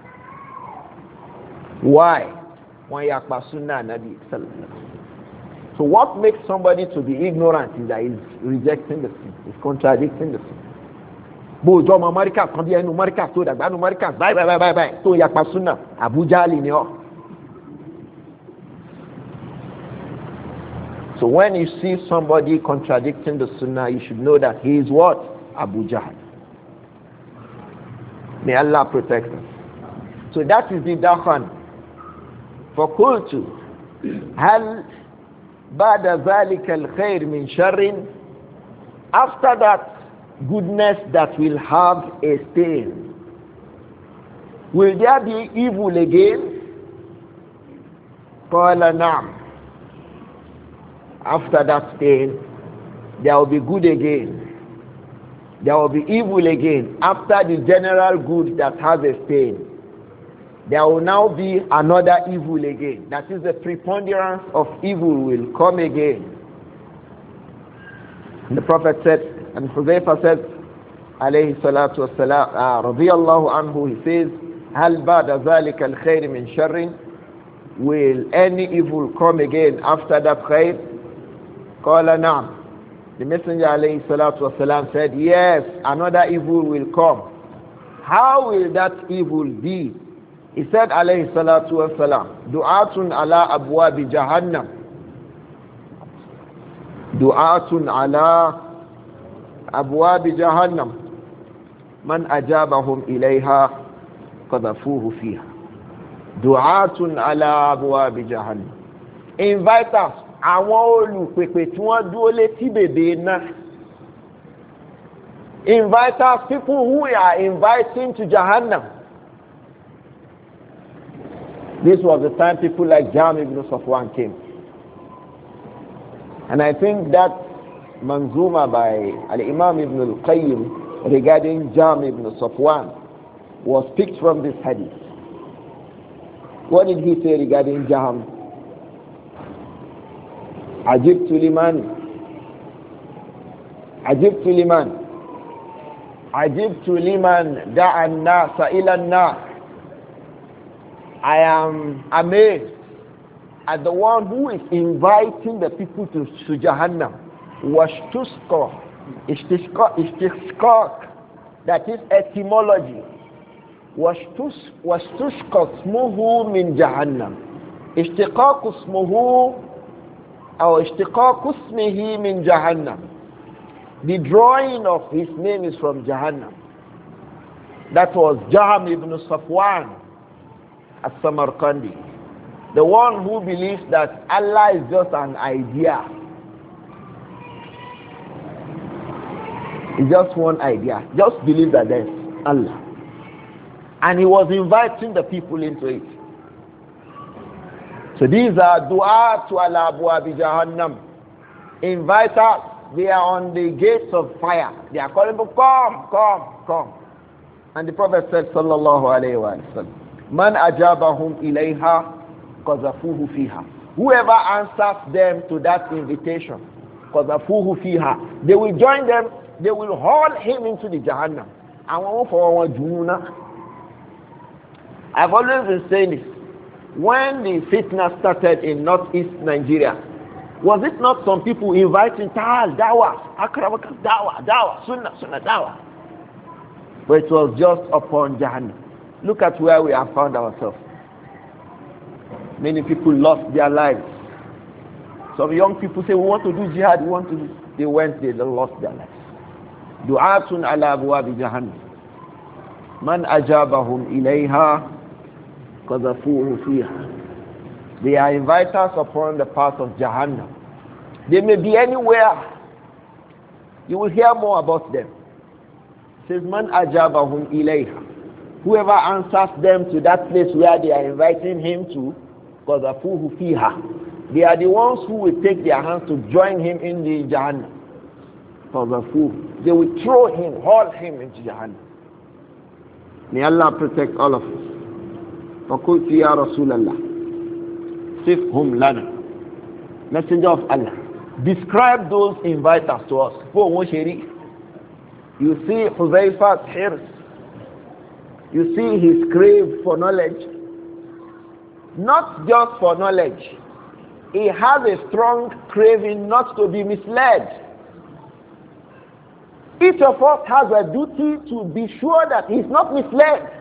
Why? When you are Sunnah Nabi. So what makes somebody to be ignorant is that he's rejecting the sin, he's contradicting the sin. Bo jo ma America kan bi enu America to dagba nu America bye bye bye bye to ya pa Sunnah Abu Jahl ni o. So when you see somebody contradicting the Sunnah, you should know that he is what? Abu Jahl. May Allah protect us. So that is the dakhan. فقلت هل بعد ذلك الخير من شر? After that goodness that will have a stain, will there be evil again? قال نعم. After that stain, there will be good again. There will be evil again. After the general good that has a stain, there will now be another evil again. That is, the preponderance of evil will come again. And the Prophet said, and Huzaifa said, alayhi salatu wassalam, uh, radiyallahu anhu, he says, هل بعد ذلك الخير من شر? Will any evil come again after that khair? قال نعم. The Messenger alayhi salatu wasalam said, yes, another evil will come. How will that evil be? He said alayhi salatu wasalam, du'atun ala abwabi jahannam. Du'atun ala abwabi jahannam. Man ajabahum ilayha qadhafuhu fiha. Du'atun ala abwabi jahannam. Invite us. Àwọn olùpèpè tí wọ́n dúró létí bèbè náà. Inviters, people who are inviting to Jahannam. This was the time people like Jam ibn Safwan came. And I think that manzuma by Al-Imam ibn al-Qayyim regarding Jam ibn Safwan was picked from this hadith. What did he say regarding Jam? عجبت لمن عجبت لمن عجبت لمن دعا الناس إلى النار. I am amazed at the one who is inviting the people to, to Jahannam. Washtushqa, istishqaq, that is etymology. Washtushqa smuhu min Jahannam. Ishtiqaq smuhu أو اشتقاق اسمه من جهنم. The drawing of his name is from Jahannam. That was Jahm ibn Safwan as-Samarqandi, the one who believes that Allah is just an idea. It's just one idea. Just believe that there's Allah. And he was inviting the people into it. So these are du'atu ala abwabi jahannam. Inviters, they are on the gates of fire. They are calling them, come, come, come. And the Prophet said, sallallahu alayhi wa sallam, man ajabahum ilayha qazafuhu fiha. Whoever answers them to that invitation, قَذَفُوهُ فِيهَا, they will join them, they will haul him into the Jahannam. I've always been saying this. When the fitna started in northeast Nigeria, was it not some people inviting Ta'al, Dawah, Akrabaka, Dawah, Dawah, Sunnah, Sunnah, Dawah? But it was just upon Jahannam. Look at where we have found ourselves. Many people lost their lives. Some young people say, we want to do jihad, we want to do. They went, they lost their lives. Du'atun ala abwabi jahannam. Man ajabahum ilayha qadhafuhu fiha. They are inviters upon the path of Jahannam. They may be anywhere. You will hear more about them. It says, Man ajabahum ilayha. Whoever answers them to that place where they are inviting him to, qadhafuhu fiha. They are the ones who will take their hands to join him in the Jahannam. Qadhafuhu. They will throw him, haul him into Jahannam. May Allah protect all of us. فَقُلْتُ يَا رَسُولَ اللَّهِ صِفْهُمْ لَنَا. Messenger of Allah, describe those inviters to us. You see Huzaifa's hirs. You see his crave for knowledge. Not just for knowledge. He has a strong craving not to be misled. Each of us has a duty to be sure that he is not misled.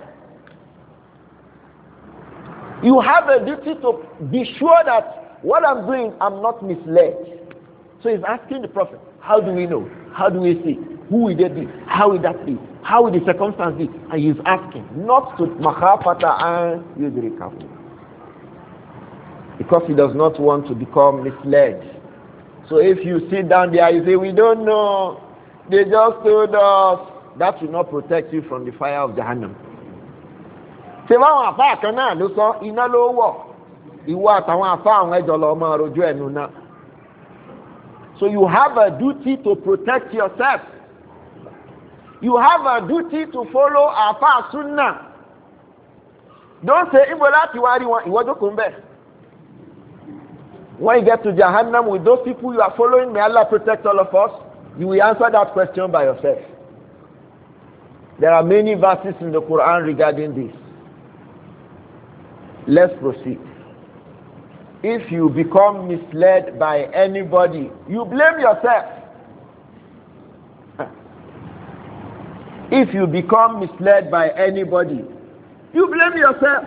You have a duty to be sure that what I'm doing, I'm not misled. So he's asking the Prophet, how do we know? How do we see? Who will that be? How will that be? How will the circumstance be? And he's asking, not to makhafata and yudrikahu. Because he does not want to become misled. So if you sit down there, you say, we don't know. They just told us. That will not protect you from the fire of Jahannam. Ṣé báwọn àfáà kan náà ló sọ iná ló wọ̀ ìwọ àtàwọn àfáà àwọn ẹjọ́ lọ máa rojú ẹnu náà. So you have a duty to protect yourself. You have a duty to follow àfáà Sunnah. Don't say ibo láti wá rí wọn ìwọ jókòó ń bẹ̀. When you get to Jahannam with those people you are following, may Allah protect all of us. You will answer that question by yourself. There are many verses in the Quran regarding this. Let's proceed. If you become misled by anybody, you blame yourself. If you become misled by anybody, you blame yourself.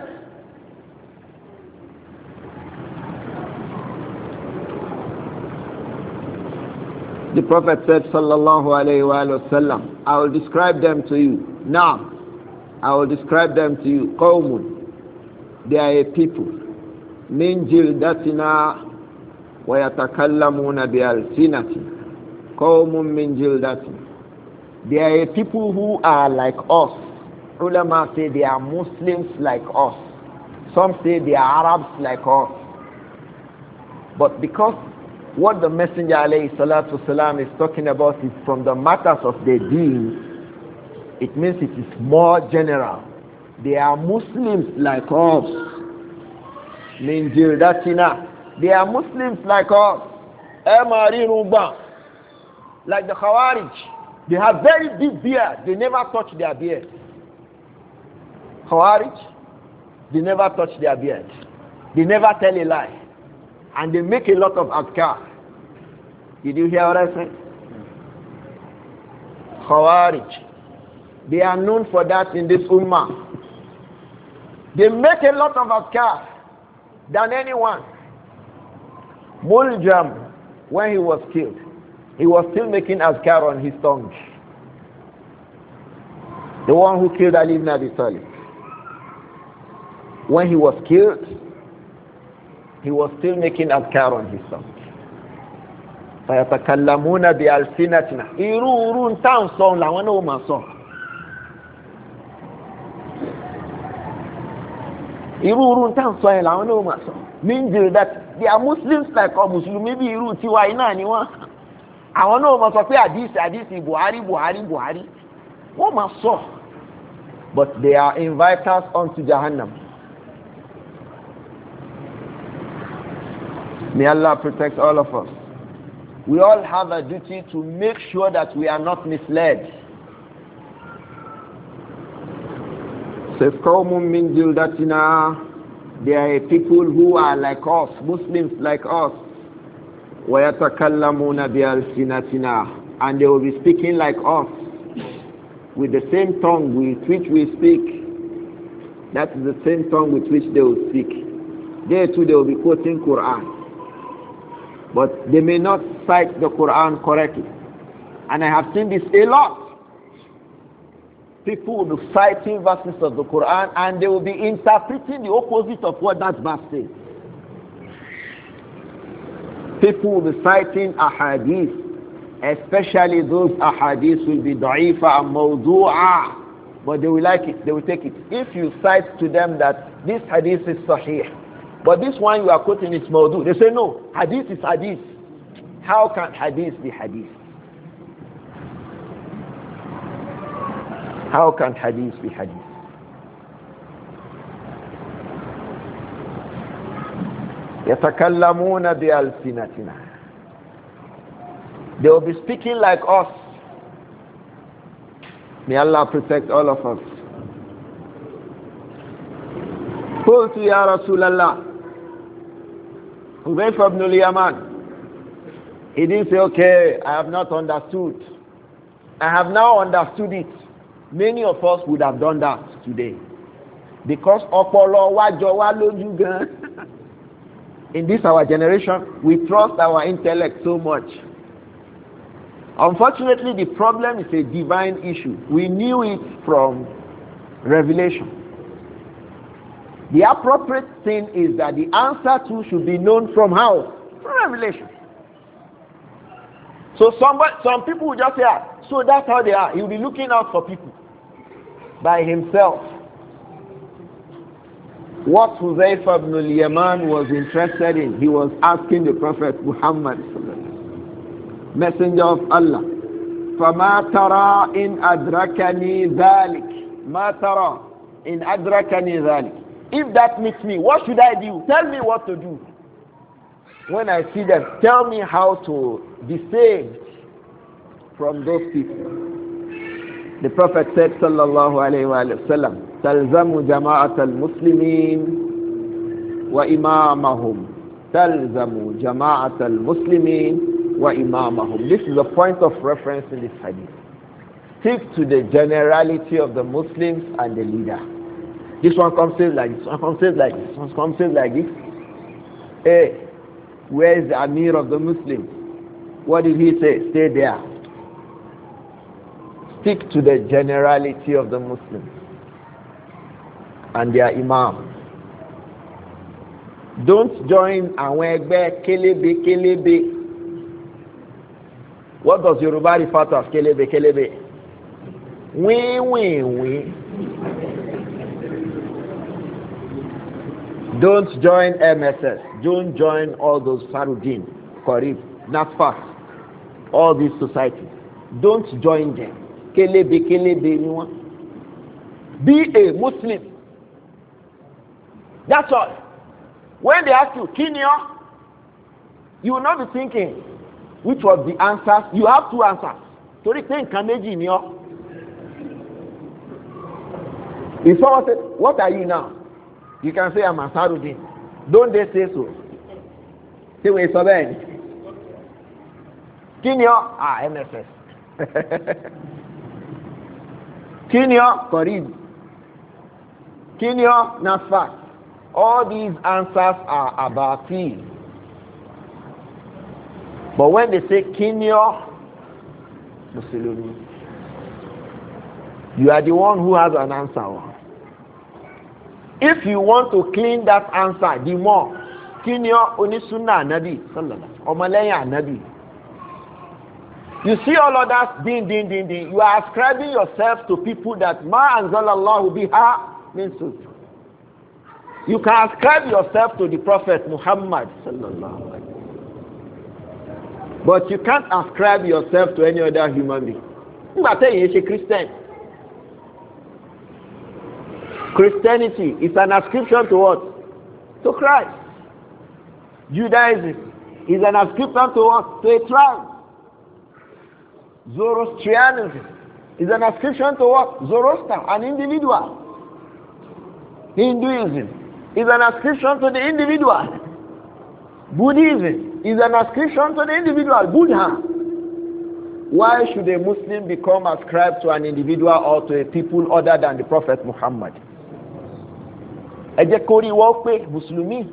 The Prophet said, sallallahu alayhi wa sallam, I will describe them to you. Now, I will describe them to you. Qawmun. They are a people. Min jildatina wa yatakallamuna bi alsinatin. Qawmun min jildatina. They are a people who are like us. Ulama say they are Muslims like us. Some say they are Arabs like us. But because what the Messenger alayhi salatu wasalam is talking about is from the matters of the deen, it means it is more general. They are Muslims like us. Min jildatina. They are Muslims like us. Like the Khawarij. They have very big beard. They never touch their beard. Khawarij, they never touch their beard. They never tell a lie. And they make a lot of adhkar. Did you hear what I said? Khawarij. They are known for that in this ummah. They make a lot of adhkar than anyone. Muljam, when he was killed, he was still making adhkar on his tongue. The one who killed Ali ibn Abi Talib. When he was killed, he was still making adhkar on his tongue. فَيَتَكَلَّمُونَ بِأَلْسِنَتِنَا Irú irú ń tàn sọ làwọn náà máa sọ. Irú irú ń tàn sọ yẹn làwọn náà máa sọ. Meaning that they are Muslims like all Mùsùlùmí bí irú tiwa iná ni wọ́n. Àwọn náà máa sọ pé àdìsí àdìsí Buhari Buhari Buhari. Wọ́n máa sọ. But they are inviters unto Jahannam. May Allah protect all of us. We all have a duty to make sure that we are not misled. Says qawmun min jildatina, there are people who are like us, Muslims like us. وَيَتَكَلَّمُونَ بِأَلْسِنَتِنَا, and they will be speaking like us, with the same tongue with which we speak. That is the same tongue with which they will speak. They too, they will be quoting Quran. But they may not cite the Quran correctly. And I have seen this a lot. People will be citing verses of the Quran and they will be interpreting the opposite of what that verse says. People will be citing ahadith, especially those ahadith will be da'ifa and mawdu'a, but they will like it, they will take it. If you cite to them that this hadith is sahih, but this one you are quoting is mawdu', they say no, hadith is hadith. How can hadith be hadith? How can hadith be hadith? يَتَكَلَّمُونَ بِأَلْسِنَتِنَا, they will be speaking like us. May Allah protect all of us. قُلْتُ يَا رَسُولَ اللَّهِ, Hudayfa ibn al-Yaman, he didn't say, okay, I have not understood. I have now understood it. Many of us would have done that today. Because ọpọlọ wa jọ wá lójú gan. In this our generation, we trust our intellect so much. Unfortunately, the problem is a divine issue. We knew it from revelation. The appropriate thing is that the answer to should be known from how? From revelation. So somebody, some people will just say, ah, so that's how they are. He will be looking out for people by himself. What Huzaifa ibn al-Yaman was interested in, he was asking the Prophet Muhammad, Messenger of Allah, فَمَا تَرَى إِنْ أَدْرَكَنِي ذَلِكَ مَا تَرَى إِنْ أَدْرَكَنِي ذَلِكَ, if that meets me, what should I do? Tell me what to do. When I see them, tell me how to be saved from those people. The Prophet said, sallallahu alayhi wa sallam, تَلْزَمُ جَمَاعَةَ الْمُسْلِمِينَ وَإِمَامَهُمْ تَلْزَمُ جَمَاعَةَ الْمُسْلِمِينَ وَإِمَامَهُمْ. This is the point of reference in this hadith. Stick to the generality of the Muslims and the leader. This one comes says like this, one comes says like this, one comes says like this. Hey, where is the Amir of the Muslims? What did he say? Stay there. Stick to the generality of the Muslims and their Imam. Don't join Awegbe, Kelebe, Kelebe. What does Yoruba refer to as Kelebe, Kelebe? We, we, we. Don't join M S S. Don't join all those Farudin, Qarib, Nasfat, all these societies. Don't join them. Kelebe, Kelebe, anyone. Be a Muslim. That's all. When they ask you, Kenya, you will not be thinking, which was the answers? You have two answers. So they think Kameji in your. If someone said, what are you now? You can say, I'm Ansarudin. Don't they say so? Say, we survey. Kenya, ah, M S S. Kenya, Qarib. Kenya, Nasfat. All these answers are about you. But when they say Kenya, Muslim, you are the one who has an answer. If you want to clean that answer, the more Kenya Onisuna Nabi Sallallahu Omalaya Nabi. You see all others ding ding ding ding. You are ascribing yourself to people that Ma Anzalallahu biha means to. You can ascribe yourself to the Prophet Muhammad Sallallahu Alaihi Wasallam. But you can't ascribe yourself to any other human being. You are saying you're a Christian. Christianity is an ascription to what? To Christ. Judaism is an ascription to what? To a tribe. Zoroastrianism is an ascription to what? Zoroaster, an individual. Hinduism is an ascription to the individual. Buddhism is an ascription to the individual. Buddha. Why should a Muslim become ascribed to an individual or to a people other than the Prophet Muhammad? Ẹ jẹ́ kó rí wọ́n pé Mùsùlùmí.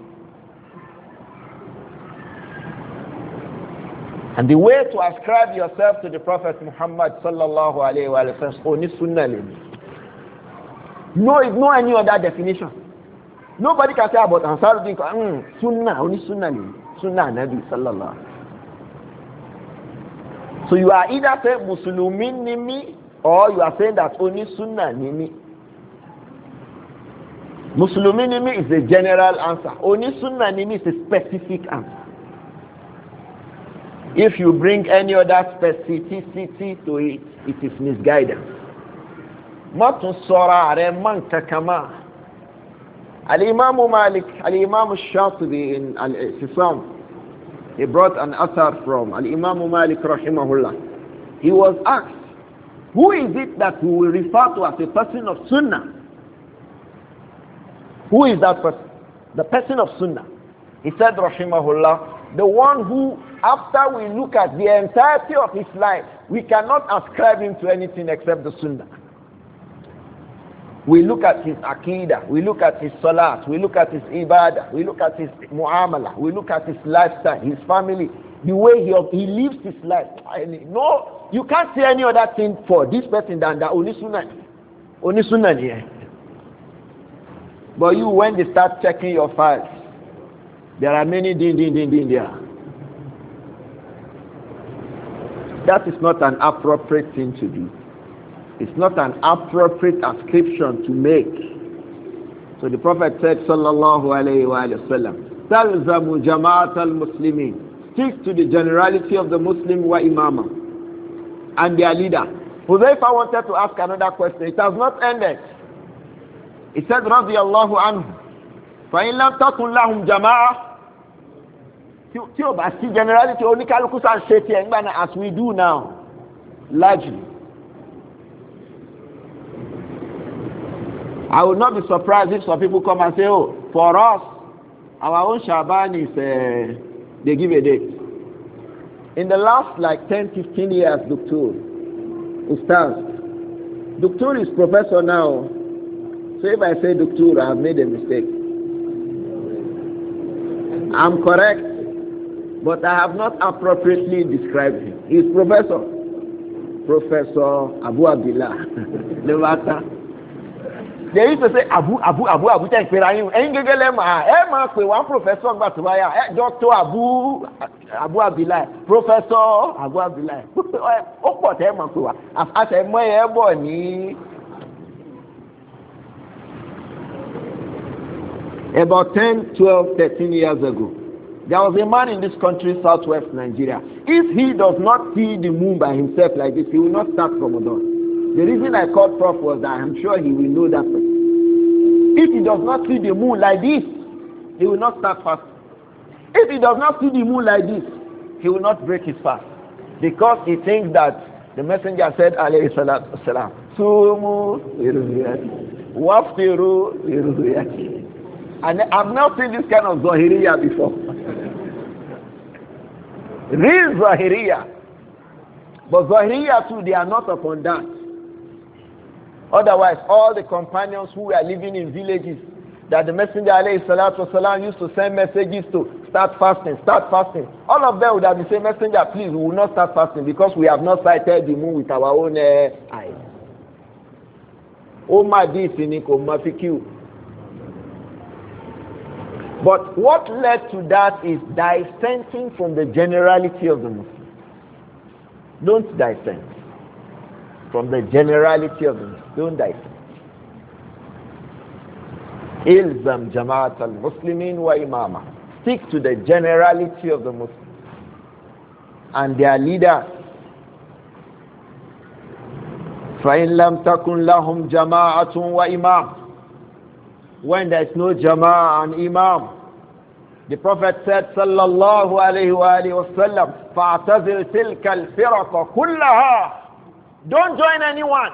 And the way to ascribe yourself to the Prophet Muhammad sallallahu alayhi wa sallam, oni sunnah lemi. No, no any other definition. Nobody can say about Ansaruddin, mm, sunnah, only sunnah lemi. Sunnah Nabi sallallahu. So you are either saying Muslimin nimi or you are saying that only sunnah nimi. Muslimin nimi is a general answer. Only sunnah nimi is a specific answer. If you bring any other specificity to it, it is misguidance. Matun sora are man kakama. Al-Imam Malik, Al-Imam Shatibi in Al-Istisam, he brought an asar from Al-Imam Malik rahimahullah. He was asked, who is it that we will refer to as a person of Sunnah? Who is that person? The person of Sunnah. He said rahimahullah, the one who, after we look at the entirety of his life, we cannot ascribe him to anything except the Sunnah. We look at his Aqidah, we look at his Salat, we look at his Ibadah, we look at his Mu'amala, we look at his lifestyle, his family, the way he, he lives his life. No, you can't say any other thing for this person than that. Only Sunnah. Only Sunnah here. But you, when they start checking your files, there are many din din din din there. That is not an appropriate thing to do. It's not an appropriate ascription to make. So the Prophet said, sallallahu alayhi wa sallam, Talzamu jama'at al-Muslimin. Stick to the generality of the Muslim wa imama and their leader. Hudayfa wanted to ask another question. It has not ended. He said, radiyallahu anhu, فَإِنْ لَمْ تَكُنْ لَهُمْ جَمَاعَةٌ. Tí o bá sí generality oníkálukú sáà ṣe tiẹ̀ ńgbà náà, as we do now, largely. I would not be surprised if some people come and say, oh, for us, our own Shaban is, uh, they give a date. In the last like ten, fifteen years, Doctor, Ustaz, Doctor is professor now. So if I say Doctor, I have made a mistake. I'm correct, but I have not appropriately described him. He is professor. Professor Abu Abdullah. Levata. They used to say Abu Abu Abu Abu take perayin en gegele ma e ma pe one professor gba to baya e Doctor Abu Abu Abdullah Professor Abu Abdullah o po te ma pe wa as e mo e bo ni about ten, twelve, thirteen years ago. There was a man in this country, southwest Nigeria. If he does not see the moon by himself like this, he will not start Ramadan. The reason I called Prof was that I'm sure he will know that person. If he does not see the moon like this, he will not start fasting. If he does not see the moon like this, he will not break his fast. Because he thinks that the messenger said, alayhi salatu wasalam, Sumu liruyati, waftiru liruyati. And I've not seen this kind of Zahiriya before. Real Zahiriya. But Zahiriya too, they are not upon that. Otherwise, all the companions who were living in villages that the Messenger alayhi salatu wasalam used to send messages to, start fasting, start fasting. All of them would have been saying, Messenger, please, we will not start fasting because we have not sighted the moon with our own uh, eyes. But what led to that is dissenting from the generality of the Muslims. Don't dissent from the generality of the Muslims. Don't dissent. Ilzam Jama'at al-Muslimin wa imama. Stick to the generality of the Muslims and their leaders. فَإِن لَمْ تَكُنْ لَهُمْ جَمَاعَةٌ وَإِمَامٌ. When there is no jama'ah and imam, The Prophet said, sallallahu alayhi wa alayhi wa sallam, فَاعْتَزِلْ تِلْكَ الْفِرَقَ كُلَّهَا. Don't join anyone.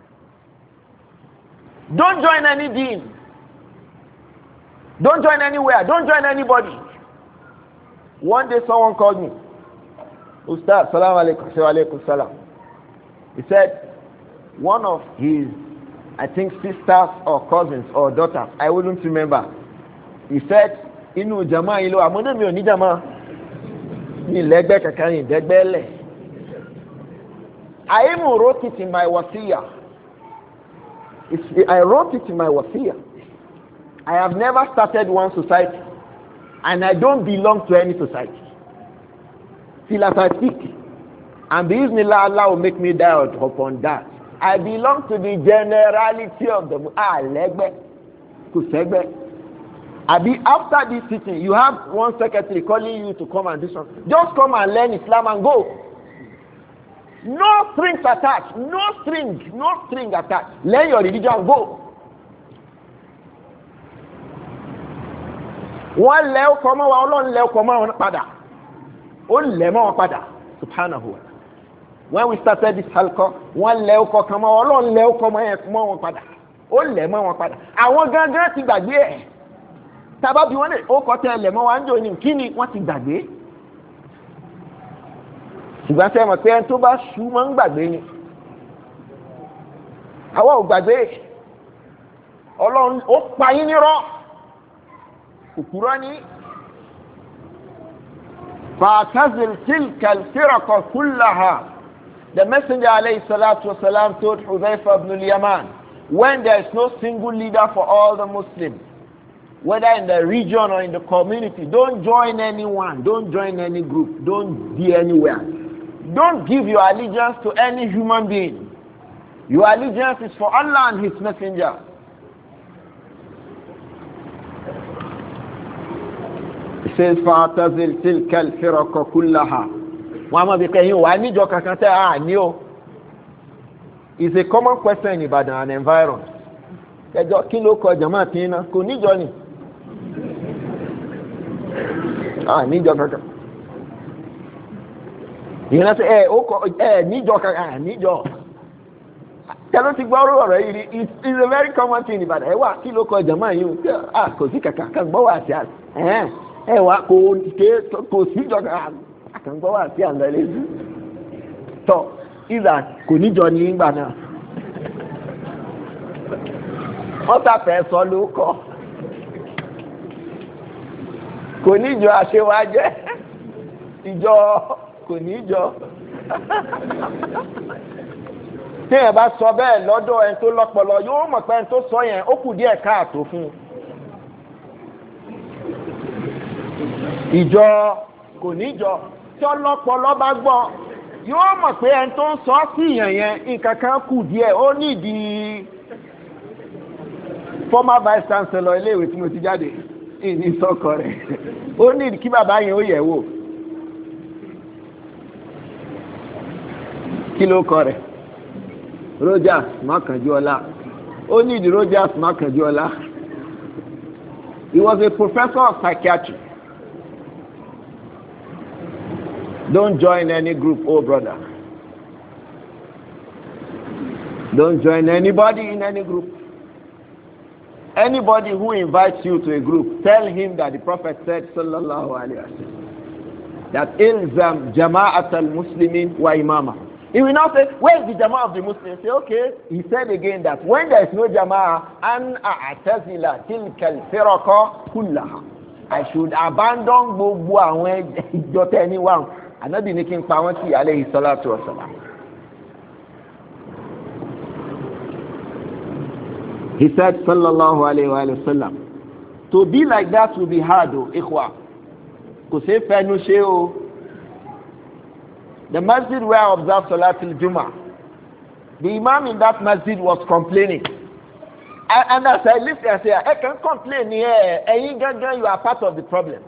Don't join any deen. Don't join anywhere. Don't join anybody. One day someone called me. Ustaz, salam alaikum, alaikum salam. He said, one of his, I think, sisters or cousins or daughters, I wouldn't remember. He said, Inu jama ilo amone mi oni jama ni legbe kankan yin degbele. I even wrote it in my wasiya. I wrote it in my wasiya. I have never started one society, and I don't belong to any society. Till as I speak, and Bismillah, Allah will make me die upon that. I belong to the generality of the ah legbe kusegbe. Abi, after this sitting, you have one secretary calling you to come and do something. Just come and learn Islam and go. No strings attached. No string. No string attached. Learn your religion and go. One leo koma wa Ọlọ́run leo koma wa pada. O le mo wa pada. Subhanahu wa ta'ala. When we started this halqa, one leo koma wa Ọlọ́run leo koma wa pada. O le mo wa pada. Àwọn gangan ti gbàgbé ẹ̀. Tàbá bí wọ́n lè ó kọ́ tẹ́ ẹlẹ̀ mọ́ wá ń jò ní kí ni wọ́n ti gbàgbé. Ṣùgbọ́n sẹ́yìn mọ̀ pé ẹni tó bá ṣú mọ́ ń gbàgbé ni. Àwa ò gbàgbé. Ọlọ́run ó pa yín nírọ́. Òkúrọ́ ni. Fa'tazil tilka al-firaqa kullaha. The Messenger alayhi salatu wasalam told Hudhayfa ibn al-Yaman, when there is no single leader for all the Muslims, whether in the region or in the community, don't join anyone, don't join any group, don't be anywhere. Don't give your allegiance to any human being. Your allegiance is for Allah and His Messenger. It says, فَاعْتَزِلْ تِلْكَ الْفِرَقَ كُلَّهَا. Wama bi kayin wa ni jo kankan te ah ni o. It's a common question in Ibadan and environment. Ejo kin lo ko jama tin na kò níjọ ni. Ah, níjọ kankan. Ìyẹn ṣe ẹ ó kọ ẹ níjọ kankan ah níjọ. Tẹ́lẹ̀ ti gbọ́ ọ̀rọ̀ yìí, it is a very common thing in Ibadan. Ẹ wá kí ló kọ jama yìí ah kò sí kankan kan gbọ́ wá sí à. Eh ẹ wá kò ke kò sí jọ kankan kan gbọ́ wá sí à lele. Tọ́ ìlà kò níjọ ní ìgbà náà. Wọ́n tàfẹ́ sọ ló kọ́. Kò ní ìjọ àṣewájẹ́. Ìjọ kò ní ìjọ. Tí ẹ bá sọ bẹ́ẹ̀ lọ́dọ̀ ẹni tó lọ́pọlọ, yóò mọ̀ pé ẹni tó sọ yẹn ó kù díẹ̀ káàtó fún un. Ìjọ kò ní ìjọ. Tí ọlọ́pọlọ bá gbọ́, yóò mọ̀ pé ẹni tó ń sọ sí yẹn yẹn nǹkan kan kù díẹ̀, ó nídìí. Former vice chancellor iléèwé tí mo ti jáde ní sọ́kọ rẹ̀ ó ní kí bàbá yẹn ó yẹ̀ wò kí ló kọ rẹ̀ Rogers Makanjuola ó ní ìdí Rogers Makanjuola. He was a professor of psychiatry. Don't join any group, oh brother. Don't join anybody in any group. Anybody who invites you to a group, tell him that the Prophet said, sallallahu alayhi wa sallam, that ilzam jama'at al-muslimin wa imama. He will not say, where is the jama'ah of the Muslims? Say, okay. He said again that when there is no jama'ah, an a'tazila tilka al-firaqa kullaha. I should abandon gbogbo àwọn ìjọ tẹ́ni wà. Ànábì ní kí n pa wọ́n tì alayhi salatu wa salam. He said, sallallahu alayhi wa sallam, to be like that will be hard, oh, ikhwa. Kò ṣe fẹ́nu ṣe o. The masjid where I observed Salatul Jummah, the imam in that masjid was complaining. And, and as I listen, I say, I can complain here. You are part of the problem.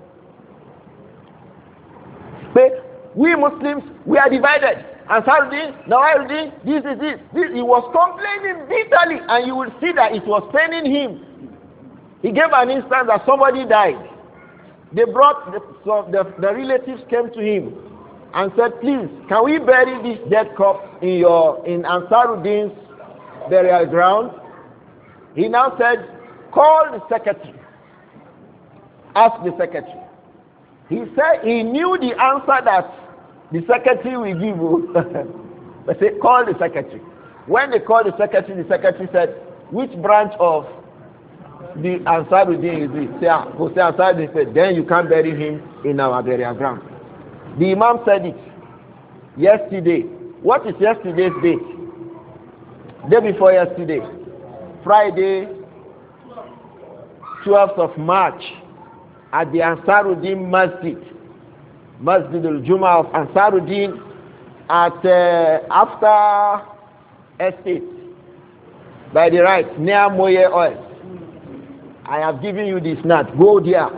But we Muslims, we are divided. Ansarudin, Nawaruddin, this is this, this. He was complaining bitterly, and you will see that it was paining him. He gave an instance that somebody died. They brought, the, so the, the relatives came to him and said, please, can we bury this dead corpse in your, in Ansaruddin's burial ground? He now said, call the secretary. Ask the secretary. He said he knew the answer that the secretary will give you. But say, call the secretary. When they called the secretary, the secretary said, which branch of the Ansaruddin is it? Say, Hussein Ansaruddin said, then you can't bury him in our burial ground. The Imam said it yesterday. What is yesterday's date? Day before yesterday. Friday, twelfth of March, at the Ansaruddin Masjid. Masjid al-Jum'ah of Ansaruddin at uh, after estate. By the right, near Moye Oil. I have given you this nut. Go there.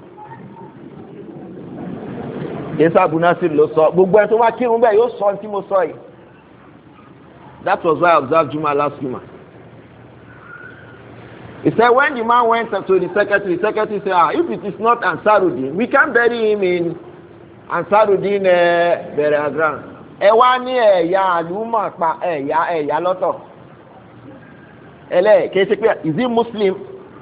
Yes, Abu Nasir lo sọ. Gbogbo ẹ̀ tó wá kírun bẹ́ẹ̀ yóò sọ tí mo sọ yìí. That was why I observed Juma last Juma. He said when the man went to the secretary, the secretary said, ah, if it is not Ansaruddin, we can bury him in Ansaruddin uh, burial ground. Ẹ wá ní ẹ̀yà àlùmọ̀ pa ẹ̀yà ẹ̀yà lọ́tọ̀. Ẹlẹ́ kìí ṣe pé is he Muslim?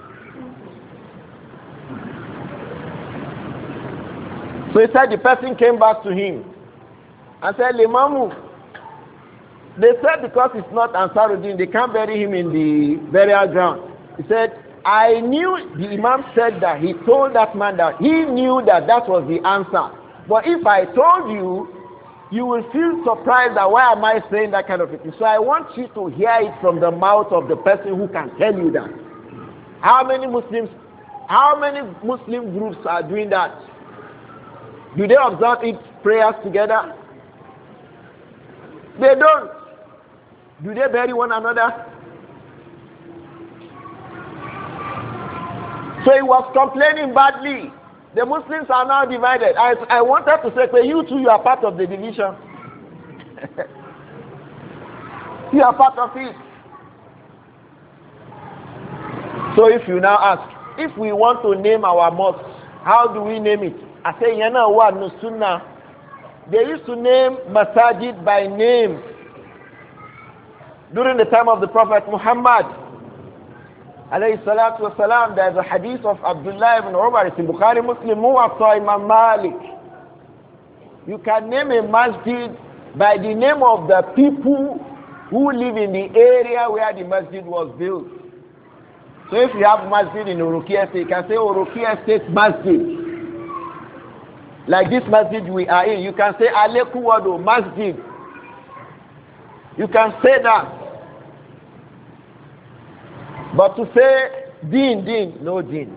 So he said the person came back to him and said, Limamu, they said because it's not Ansaruddin, they can't bury him in the burial ground. He said, I knew, the Imam said that he told that man that he knew that that was the answer. But if I told you, you will feel surprised that why am I saying that kind of thing. So I want you to hear it from the mouth of the person who can tell you that. How many Muslims, how many Muslim groups are doing that? Do they observe each prayers together? They don't. Do they bury one another? So he was complaining badly. The Muslims are now divided. I, I wanted to say, but you too, you are part of the division. You are part of it. So if you now ask, if we want to name our mosques, how do we name it? I say, Yana wa no sunnah. They used to name masajid by name. During the time of the Prophet Muhammad, alayhi salatu wasalam, there is a hadith of Abdullah ibn Umar, it's in Bukhari Muslim, Muwatta Imam Malik. You can name a masjid by the name of the people who live in the area where the masjid was built. So if you have masjid in Uruki Estate, you can say Uruki Estate Masjid. Like this masjid we are in, you can say Aleku Wado Masjid. You can say that. But to say Deen, Deen, no Deen.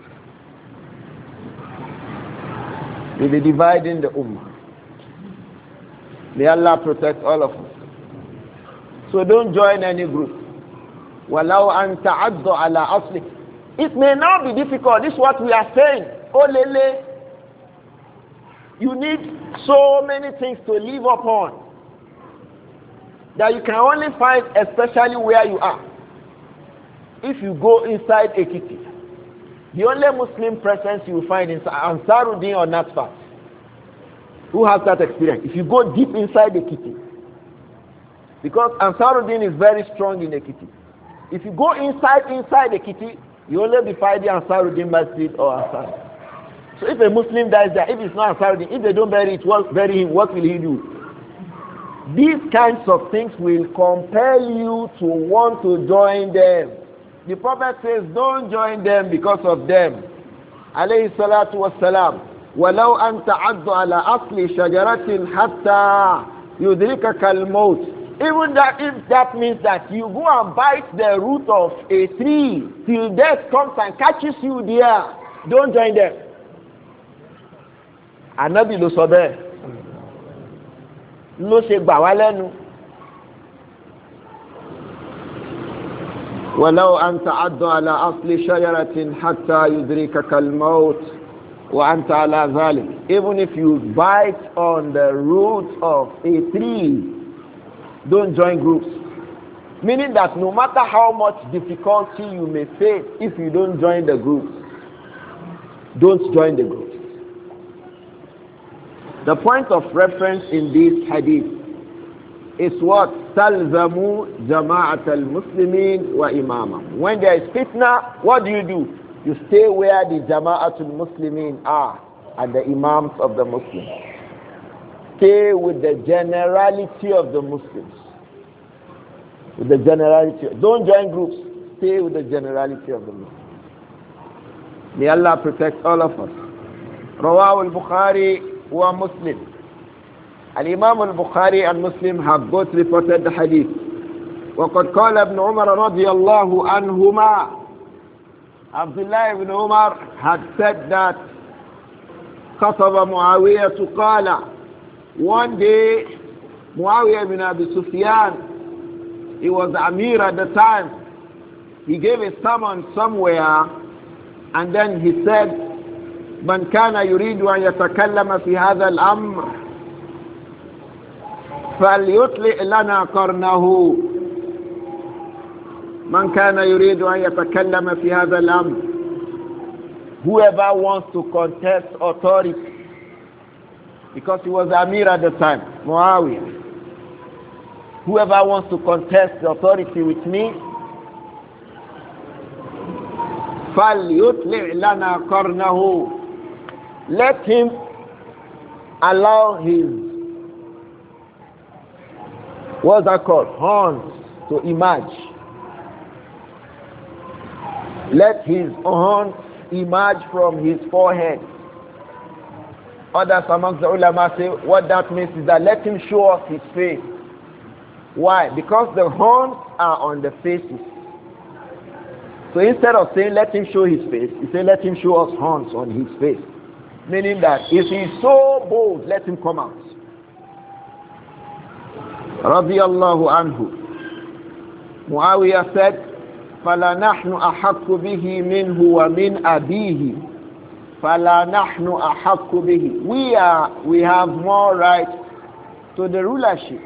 We'll be dividing the Ummah. May Allah protect all of us. So don't join any group. Walau an ta'addu ala asli. It may not be difficult. This is what we are saying. Oh lele. You need so many things to live upon that you can only find, especially where you are. If you go inside Ekiti, the only Muslim presence you will find is Ansaruddin or Natfat. Who has that experience? If you go deep inside Ekiti, because Ansaruddin is very strong in Ekiti. If you go inside inside Ekiti, you only be finding Ansaruddin Masjid or Ansar. So if a Muslim dies there, if it's not Ansaruddin, if they don't bury it, what, bury him, what will he do? These kinds of things will compel you to want to join them. The Prophet says, don't join them because of them. Alayhi salatu wassalam. وَلَوْ أَن تَعَدُّ عَلَى أَصْلِ شَجَرَةٍ حَتَّى يُدْرِكَكَ الْمَوْتِ. Even that, if that means that you go and bite the root of a tree till death comes and catches you there, don't join them. Ànábì ló sọ bẹ́ẹ̀. Ló ṣe gbà wá lẹ́nu. ولو أن تعد على أصل شجرة حتى يدركك الموت وأنت على ذلك. Even if you bite on the root of a tree, don't join groups. Meaning that no matter how much difficulty you may face, if you don't join the groups, don't join the groups. The point of reference in this hadith is what? Talzamu jama'at al-muslimin wa imama. When there is fitna, what do you do? You stay where the jama'at al-muslimin are and the imams of the Muslims. Stay with the generality of the Muslims. With the generality. Don't join groups. Stay with the generality of the Muslims. May Allah protect all of us. Rawahu al-Bukhari wa Muslim. Al-Imam al-Bukhari and Muslim have both reported the hadith. وقد قال ابن عمر رضي الله عنهما. Abdullah ibn Umar had said that خطب معاوية قال, one day Muawiyah ibn Abi Sufyan, he was Amir at the time, he gave a sermon somewhere and then he said, من كان يريد أن يتكلم في هذا الأمر فليطلع لنا قرنه. من كان يريد أن يتكلم في هذا الأمر. Whoever wants to contest authority, because he was Amir at the time, Muawiyah. Whoever wants to contest the authority with me, فَلْيُطْلِعْ لَنَا قَرْنَهُ. Let him allow his, what's that called? Horns to emerge. Let his horns emerge from his forehead. Others amongst the ulama say what that means is that let him show us his face. Why? Because the horns are on the faces. So instead of saying let him show his face, he said let him show us horns on his face. Meaning that if he is so bold, let him come out. Radiyallahu anhu. Muawiyah said, فَلَا نَحْنُ أَحَقُّ بِهِ مِنْهُ وَمِنْ أَبِيهِ فَلَا نَحْنُ أَحَقُّ بِهِ. We are, we have more right to the rulership.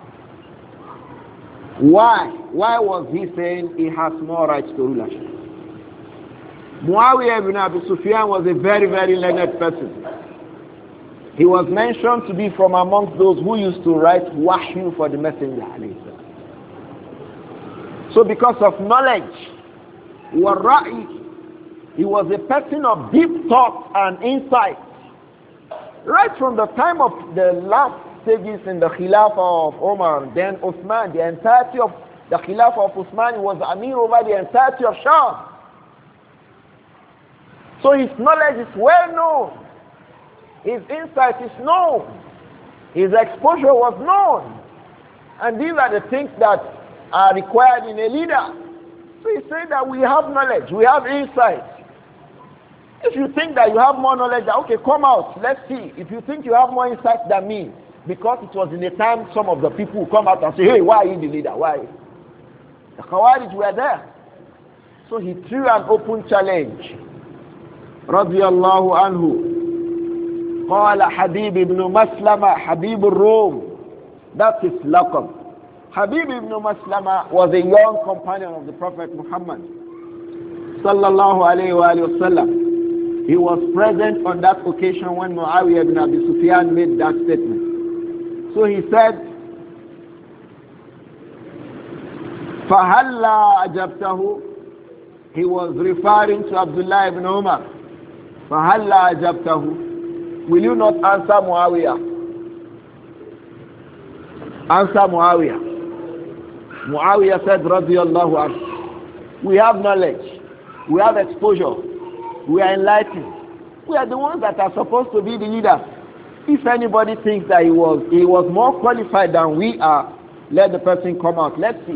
Why? Why was he saying he has more right to rulership? Muawiyah ibn Abi Sufyan was a very, very learned person. He was mentioned to be from amongst those who used to write wahyu for the Messenger. So because of knowledge, he was a person of deep thought and insight. Right from the time of the last stages in the Khilafah of Umar, then Uthman, the entirety of the Khilafah of Uthman was Amir over the entirety of Sham. So his knowledge is well known. His insight is known. His exposure was known. And these are the things that are required in a leader. So he said that we have knowledge, we have insight. If you think that you have more knowledge, okay, come out, let's see. If you think you have more insight than me, because it was in the time some of the people come out and say, hey, why are you the leader? Why? The Khawarij were there. So he threw an open challenge. رضي الله عنه قال حبيب ibn Maslama, Habib al-Rum, that is laqab. Habib ibn Maslama was a young companion of the Prophet Muhammad sallallahu alayhi wa sallam. He was present on that occasion when Muawiyah ibn Abi Sufyan made that statement. So he said, فَهَلَّا أَجَبْتَهُ. He was referring to Abdullah ibn Umar. فَهَلَّا أَجَبْتَهُ. Will you not answer Muawiyah? Answer Muawiyah. Muawiyah said, radiyallahu anhu, we have knowledge, we have exposure, we are enlightened. We are the ones that are supposed to be the leaders. If anybody thinks that he was, he was more qualified than we are, let the person come out. Let's see.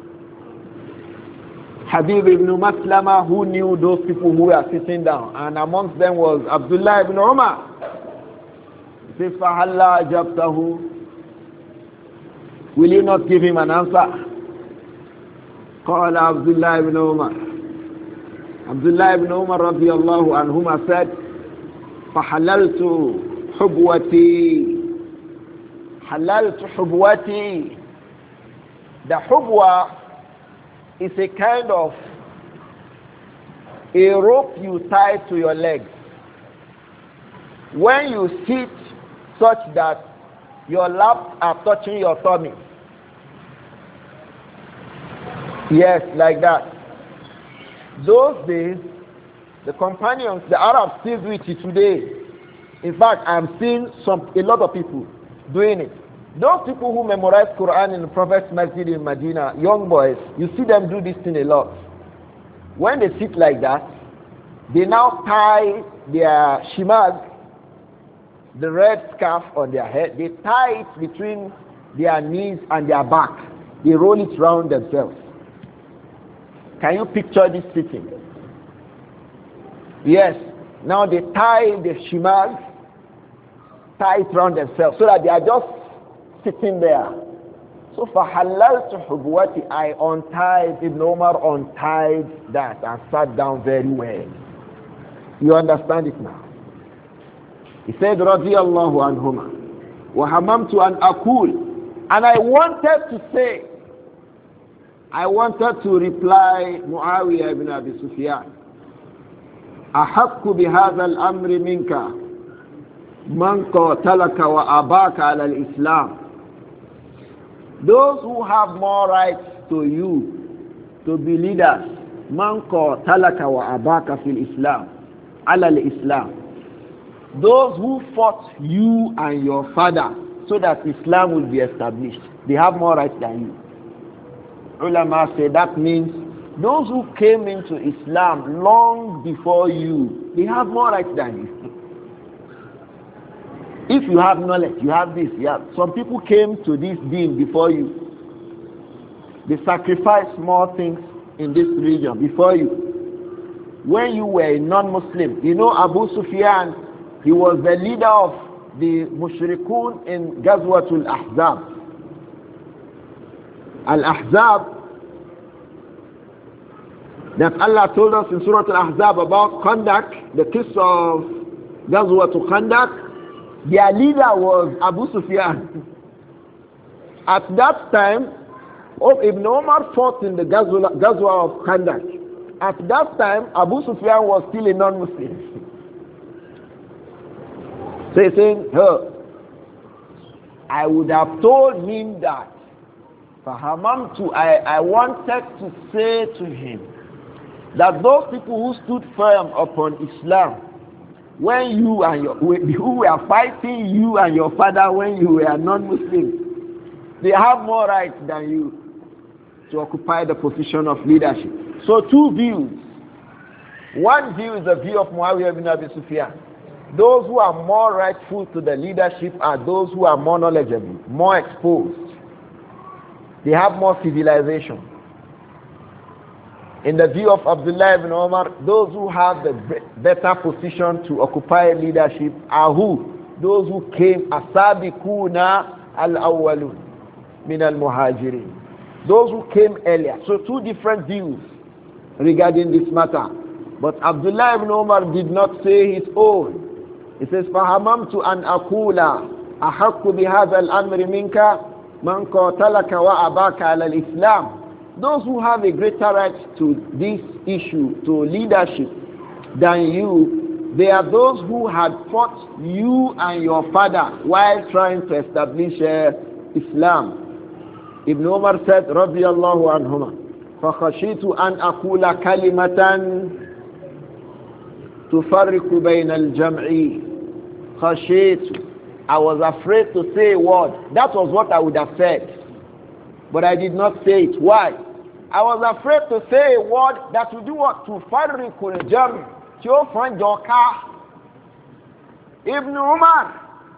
Habib ibn Maslama, who knew those people who were sitting down, and amongst them was Abdullah ibn Umar. He says, فَهَلَّا أَجَبْتَهُ. Will you not give him an answer? قال Abdullah ibn Umar. Abdullah ibn Umar radiyallahu anhuma said, فَحَلَلْتُ حُبْوَتِي. حَلَلْتُ حُبْوَتِي. The hubwa is a kind of a rope you tie to your leg. When you sit such that your laps are touching your tummy. Yes, like that. Those days, the companions, the Arabs still do it today. In fact, I'm seeing some a lot of people doing it. Those people who memorize Quran in the Prophet's Masjid in Medina, young boys, you see them do this thing a lot. When they sit like that, they now tie their shimag, the red scarf on their head, they tie it between their knees and their back. They roll it round themselves. Can you picture this sitting? Yes. Now they tie the shimag, tie it round themselves so that they are just sitting there. So for halal to hubwati, I untied, Ibn Umar untied that and sat down very well. You understand it now? He said, radiyallahu anhuma, wa hamamtu an aqul, and I wanted to say, I wanted to reply Muawiyah ibn Abi Sufyan, أحق بهذا الأمر منك من قاتلك وأباك على الإسلام. Those who have more rights to you to be leaders, من قاتلك وأباك في الإسلام على الإسلام. Those who fought you and your father so that Islam will be established, they have more rights than you. Ulama say that means those who came into Islam long before you, they have more rights than you. If you have knowledge, you have this, you have. Some people came to this deen before you. They sacrificed more things in this region before you. When you were a non-Muslim, you know Abu Sufyan, he was the leader of the Mushrikun in Ghazwatul Ahzab. Al-Ahzab, that Allah told us in Surah Al-Ahzab about Khandak, the kiss of Ghazwatul Khandak. Their leader was Abu Sufyan. At that time, Ibn Umar fought in the Ghazwa, Ghazwa of Khandak. At that time, Abu Sufyan was still a non-Muslim. So he's saying, hey, I would have told him that. Fahamamtu, I, I wanted to say to him that those people who stood firm upon Islam, when you and your, who were fighting you and your father when you were non-Muslims, they have more rights than you to occupy the position of leadership. So two views. One view is the view of Muawiyah ibn Abi Sufyan. Those who are more rightful to the leadership are those who are more knowledgeable, more exposed. They have more civilization. In the view of Abdullah ibn Umar, those who have the better position to occupy leadership are who? Those who came as-sabiquna al-awwalun min al-muhajirin. Those who came earlier. So two different views regarding this matter. But Abdullah ibn Umar did not say his own. He says, فَهَمَمْتُ أَنْ أَقُولَ أَحَقُّ بِهَذَا الْأَمْرِ مِنْكَ مَنْ قَاتَلَكَ وَأَبَاكَ عَلَى الْإِسْلَامِ. Those who have a greater right to this issue, to leadership, than you, they are those who had fought you and your father while trying to establish uh, Islam. Ibn Umar said, رضي الله عنهما, فخشيت أن أقول كلمة تفرق بين الجمع. خشيت, I was afraid to say a word. That was what I would have said. But I did not say it. Why? I was afraid to say a word that would do what? To farriqul jam. To find your car. Ibn Umar.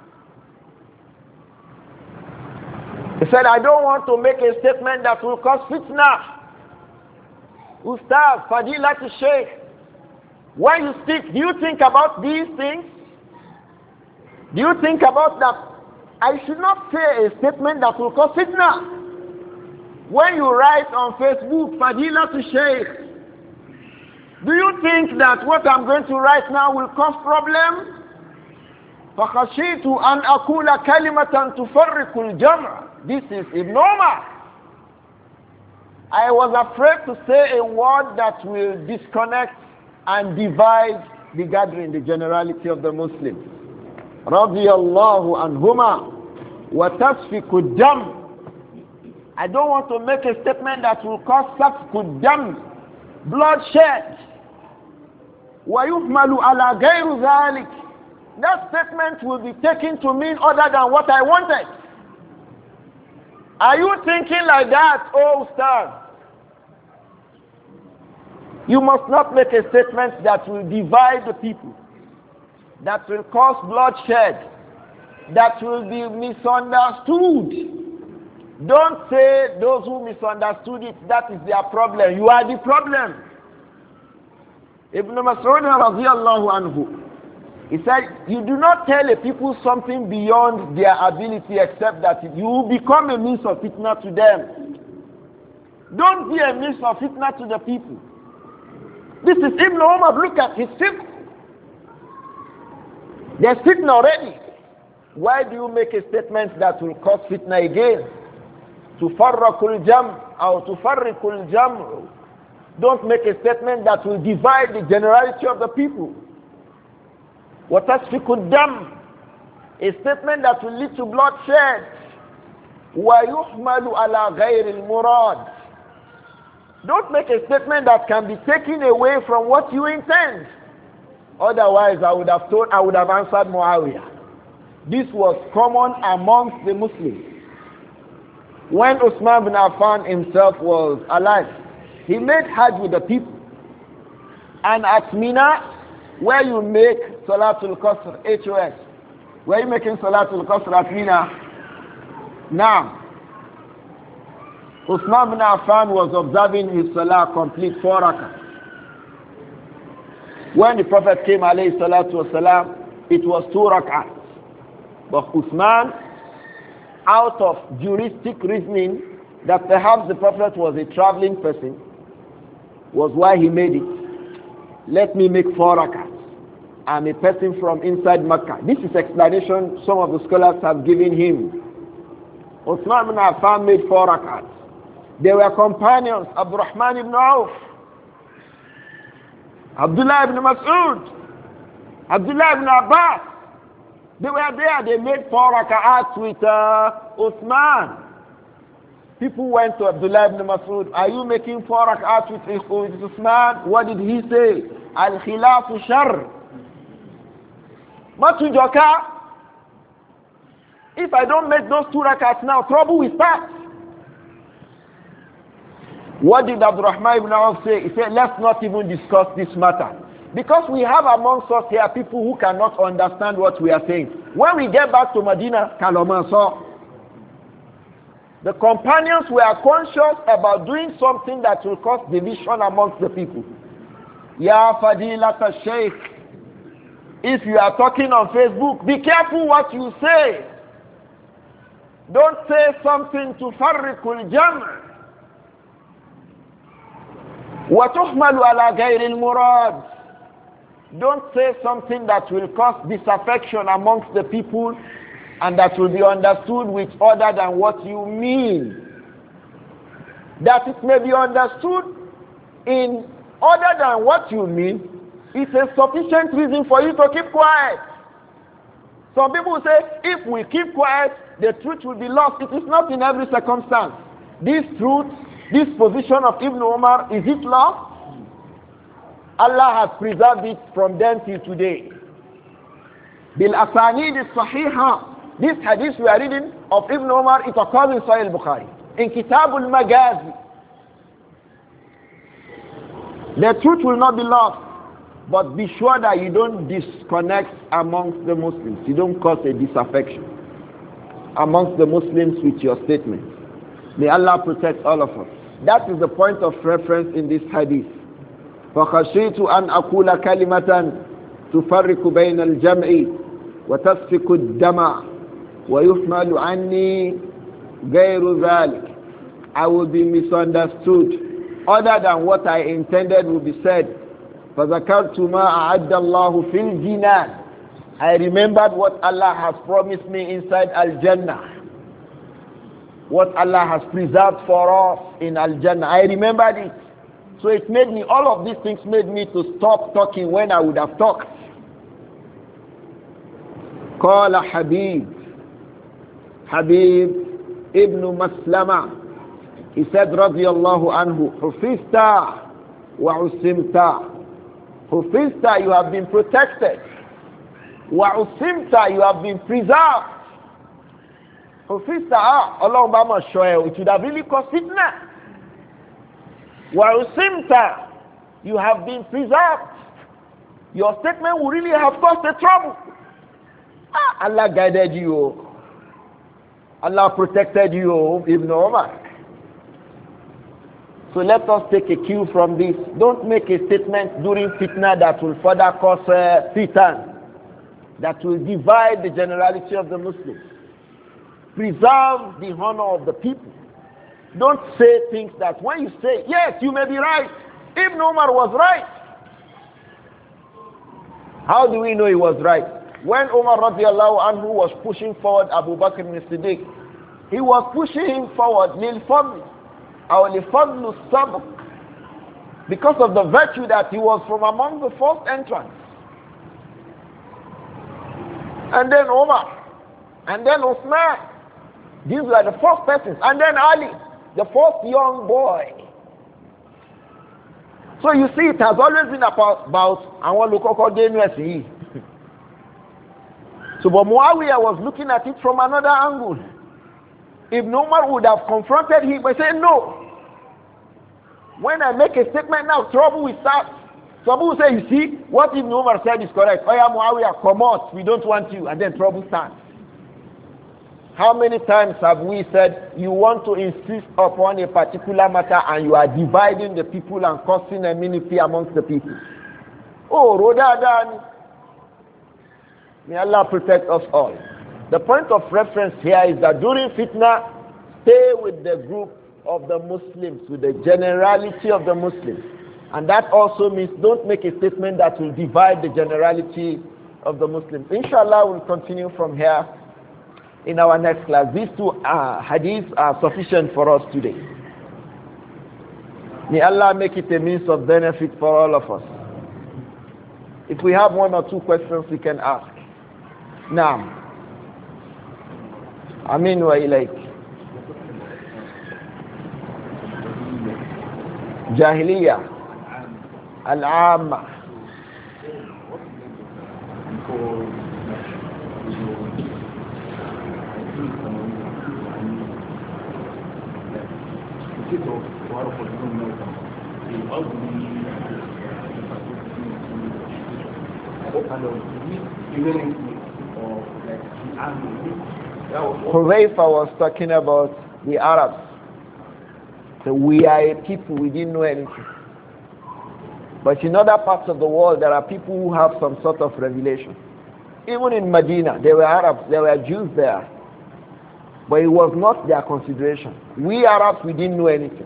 He said, I don't want to make a statement that will cause fitna. Ustaz, Fadilat Sheikh. When you speak, do you think about these things? Do you think about that? I should not say a statement that will cause fitna. When you write on Facebook, Fadila to Sheikh, do you think that what I'm going to write now will cause problem? فَخَشِيتُ أَنْ أَقُولَ كَلِمَةً تُفَرِّقُ الْجَمْعَ. This is Ibn Umar. I was afraid to say a word that will disconnect and divide the gathering, the generality of the Muslims. radiyallahu anhuma wa tasfiku dam. I don't want to make a statement that will cause safku dam, bloodshed. Wa yuhmalu ala ghayri dhalik. That statement will be taken to mean other than what I wanted. Are you thinking like that, oh Ustaz? You must not make a statement that will divide the people, that will cause bloodshed, that will be misunderstood. Don't say those who misunderstood it, that is their problem. You are the problem. Ibn Mas'ud radiyallahu anhu, he said, you do not tell a people something beyond their ability except that you will become a means of fitna to them. Don't be a means of fitna to the people. This is Ibn Umar. Look at his fitna. There's fitna already. Why do you make a statement that will cause fitna again? Tufarraqul jam' or tufarriqul jam'. Don't make a statement that will divide the generality of the people. وَتَسْفِكُ الدَّمْ, a statement that will lead to bloodshed. وَيُحْمَلُ عَلَى غَيْرِ الْمُرَادِ, don't make a statement that can be taken away from what you intend. Otherwise, I would have told, I would have answered Muawiyah. This was common amongst the Muslims. When Uthman bin Affan himself was alive, he made Hajj with the people. And at Mina, where you make Salatul Qasr, H O S, where you making Salatul Qasr at Mina? Now, Uthman bin Affan was observing his Salah complete four rakah. When the Prophet came, alayhi salatu wasalam, it was two rak'ahs. But Uthman, out of juristic reasoning that perhaps the Prophet was a traveling person, was why he made it. Let me make four rak'ahs. I'm a person from inside Mecca. This is explanation some of the scholars have given him. Uthman ibn Affan made four rak'ahs. They were companions, Abdurrahman ibn Auf, Abdullah ibn Mas'ud, Abdullah ibn Abbas. They were there, they made four rak'ahs with uh, Uthman. People went to Abdullah ibn Mas'ud, are you making four rak'ahs with, with Uthman? What did he say? Al-khilafu shar. Matujoka, if I don't make those two rak'ahs now, trouble will start. What did Abdurrahman ibn Auf say? He said, let's not even discuss this matter. Because we have amongst us here people who cannot understand what we are saying. When we get back to Medina, Kaloman saw. The companions were conscious about doing something that will cause division amongst the people. Ya Fadilata Sheikh, if you are talking on Facebook, be careful what you say. Don't say something to farriqul jam'. وَتُحْمَلُ عَلَى غَيْرِ الْمُرَادِ, don't say something that will cause disaffection amongst the people and that will be understood with other than what you mean. That it may be understood in other than what you mean is a sufficient reason for you to keep quiet. Some people say, if we keep quiet, the truth will be lost. It is not in every circumstance. This truth, this position of Ibn Umar, is it lost? Allah has preserved it from then till today. Bil asanid as-sahiha. This hadith we are reading of Ibn Umar, it occurs in Sahih al-Bukhari, in Kitab al-Maghazi. The truth will not be lost, but be sure that you don't disconnect amongst the Muslims. You don't cause a disaffection amongst the Muslims with your statements. May Allah protect all of us. That is the point of reference in this hadith. فَخَشِيتُ أَنْ أَقُولَ كَلِمَةً تُفَرِّقُ بَيْنَ الْجَمْعِ وَتَسْفِكُ الدَّمَعِ وَيُحْمَلُ عَنِّي غَيْرُ ذَلِكَ. I will be misunderstood. Other than what I intended will be said. فَذَكَرْتُ مَا أَعَدَّ اللَّهُ فِي الْجِنَانِ. I remembered what Allah has promised me inside Al-Jannah. What Allah has preserved for us in Al-Jannah. I remembered it. So it made me, all of these things made me to stop talking when I would have talked. قال حبيب Habib ibn Maslama, he said radiyallahu anhu, Hufista wa usimta. Hufista, you have been protected. Wa usimta, you have been preserved. Hufista, ah, Allah Obama show it would have really caused fitna. Wa usimta, you have been preserved. Your statement will really have caused a trouble. Ah, Allah guided you. Allah protected you, Ibn Umar. So let us take a cue from this. Don't make a statement during fitna that will further cause uh, fitan, that will divide the generality of the Muslims. Preserve the honor of the people. Don't say things that when you say, yes, you may be right. Ibn Umar was right. How do we know he was right? When Umar radiallahu anhu was pushing forward Abu Bakr as-Siddiq, he was pushing him forward lil fadl or lil fadl sabq, because of the virtue that he was from among the first entrants. And then Umar, and then Uthman, these were the first persons, and then Ali, the first young boy. So you see, it has always been about about our local N. So but Muawiyah was looking at it from another angle. If Umar would have confronted him by saying, no, when I make a statement now, trouble will start. Some will say, you see, what Ibn Umar said is correct. Oh yeah, Muawiyah, come out, we don't want you, and then trouble starts. How many times have we said, you want to insist upon a particular matter and you are dividing the people and causing enmity amongst the people? Oh, Rodadani. May Allah protect us all. The point of reference here is that during fitna, stay with the group of the Muslims, with the generality of the Muslims. And that also means don't make a statement that will divide the generality of the Muslims. Inshallah, we'll continue from here in our next class. These two uh, hadiths are sufficient for us today. May Allah make it a means of benefit for all of us. If we have one or two questions, we can ask. Naam. Amin wa ilayk. Jahiliyyah. Al-Amma. Huzaifa was talking about the Arabs. So we are a people, we didn't know anything. But in other parts of the world, there are people who have some sort of revelation. Even in Medina, there were Arabs, there were Jews there. But it was not their consideration. We Arabs, we didn't know anything.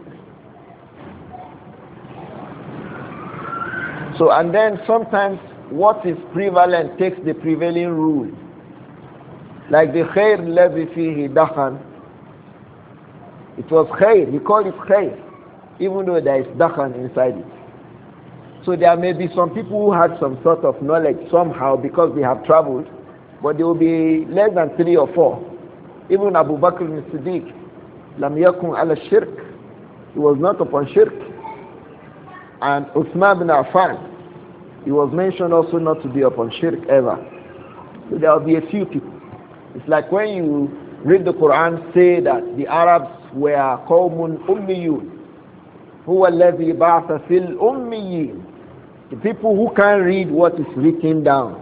So, and then sometimes what is prevalent takes the prevailing rule. Like the khair ladhi fihi dakhan. It was khair, he called it khair, even though there is dakhan inside it. So there may be some people who had some sort of knowledge somehow because they have traveled, but they will be less than three or four. Even Abu Bakr as-Siddiq, lam yakun ala shirk, he was not upon shirk. And Uthman bin Affan, he was mentioned also not to be upon shirk ever. So there will be a few people. It's like when you read the Quran, say that the Arabs were qawmun ummiyun. Huwa alladhi ba'atha fil ummiyin. The people who can't read what is written down.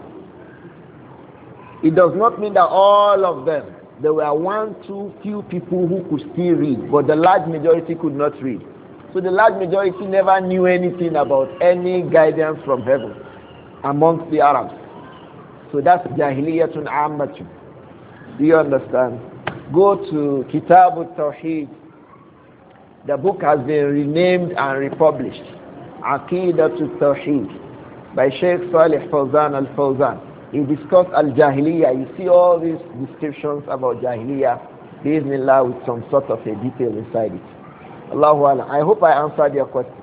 It does not mean that all of them. There were one, two, few people who could still read, but the large majority could not read. So the large majority never knew anything about any guidance from heaven amongst the Arabs. So that's Jahiliyatun Ammatun. Do you understand? Go to Kitab al-Tawheed. The book has been renamed and republished. Aqidatul Tawheed by Sheikh Salih Fawzan al-Fawzan. He discussed al-Jahiliyyah. You see all these descriptions about Jahiliyyah, Bismillah, with some sort of a detail inside it. Allahu Alam. I hope I answered your question.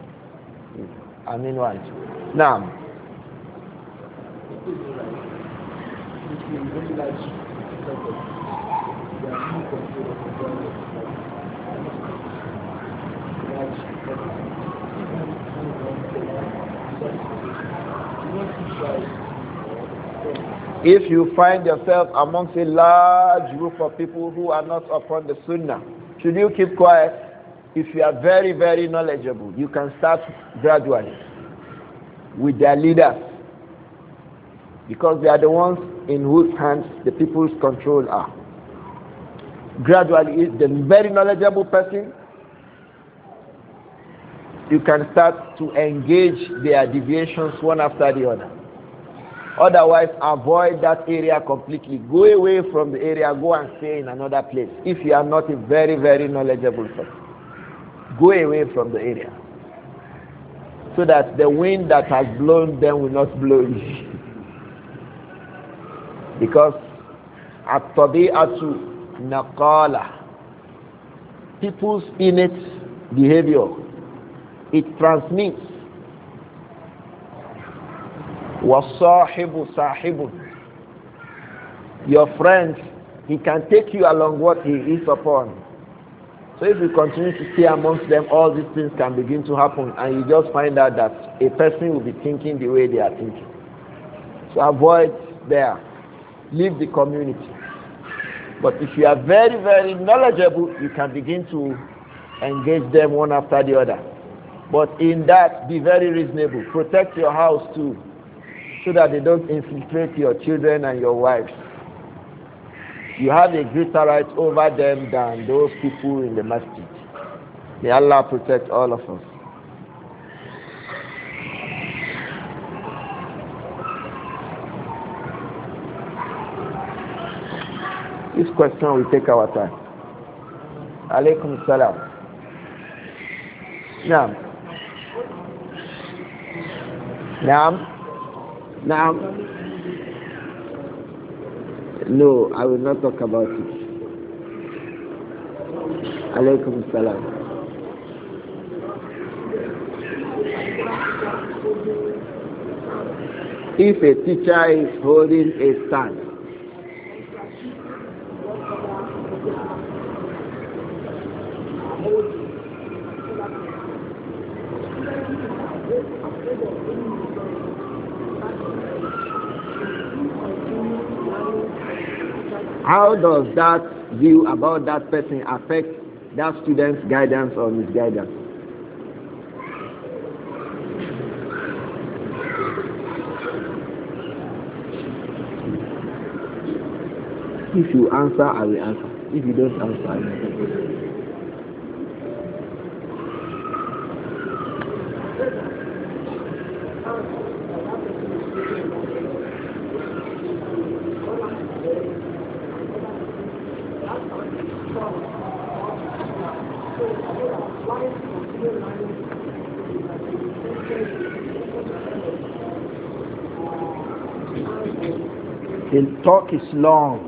I mean what? Now. If you find yourself amongst a large group of people who are not upon the Sunnah, should you keep quiet? If you are very, very knowledgeable, you can start gradually with their leaders, because they are the ones in whose hands the people's control are. Gradually, the very knowledgeable person, you can start to engage their deviations one after the other. Otherwise, avoid that area completely. Go away from the area, go and stay in another place. If you are not a very, very knowledgeable person, go away from the area, so that the wind that has blown them will not blow you. Because at-tabi'atu naqala, people's innate behavior, it transmits. وَالصَّاحِبُ صَاحِبٌ, your friend, he can take you along what he is upon. So if you continue to stay amongst them, all these things can begin to happen, and you just find out that a person will be thinking the way they are thinking. So avoid there. Leave the community. But if you are very, very knowledgeable, you can begin to engage them one after the other. But in that, be very reasonable. Protect your house too, so that they don't infiltrate your children and your wives. You have a greater right over them than those people in the masjid. May Allah protect all of us. This question will take our time. Alaykum salam. Naam. Naam. Now, no, I will not talk about it. Alaykum salam. If a teacher is holding a stand, how does that view about that person affect that student's guidance or misguidance? If you answer, I will answer. If you don't answer, I will answer. The talk is long.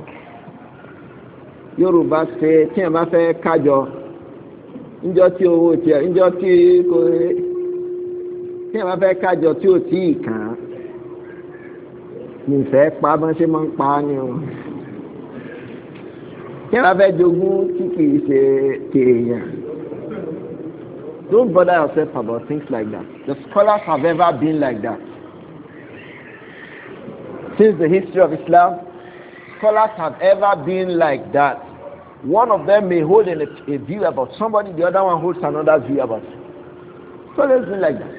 Yorùbá say tí ẹ bá fẹ́ kájọ ńjọ́ tí owó tí ẹ ńjọ́ tí kò tí ẹ bá fẹ́ kájọ tí ò tí ì kàn án nìfẹ́ pa bọ́n ṣe máa ń pa á ni o. Tí ẹ bá fẹ́ jogún tí kì í ṣe tèèyàn. Don't bother yourself about things like that. The scholars have ever been like that. Since the history of Islam, scholars have ever been like that. One of them may hold a, a view about somebody, the other one holds another view about it. Scholars have been like that.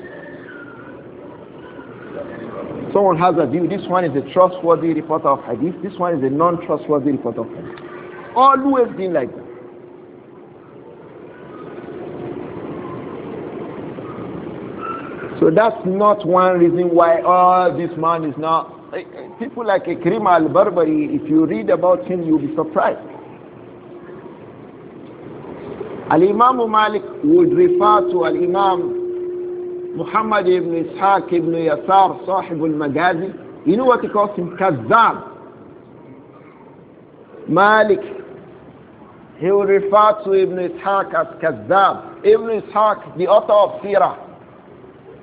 Someone has a view, this one is a trustworthy reporter of hadith, this one is a non-trustworthy reporter of hadith. Always been like that. So that's not one reason why, oh, this man is not. People like Ikrimah al-Barbari, if you read about him, you'll be surprised. Al-Imam Malik would refer to Al-Imam Muhammad ibn Ishaq ibn Yasar, Sahib al-Magazi. You know what he calls him? Kazzab. Malik, he would refer to Ibn Ishaq as Kazzab. Ibn Ishaq, the author of Sirah.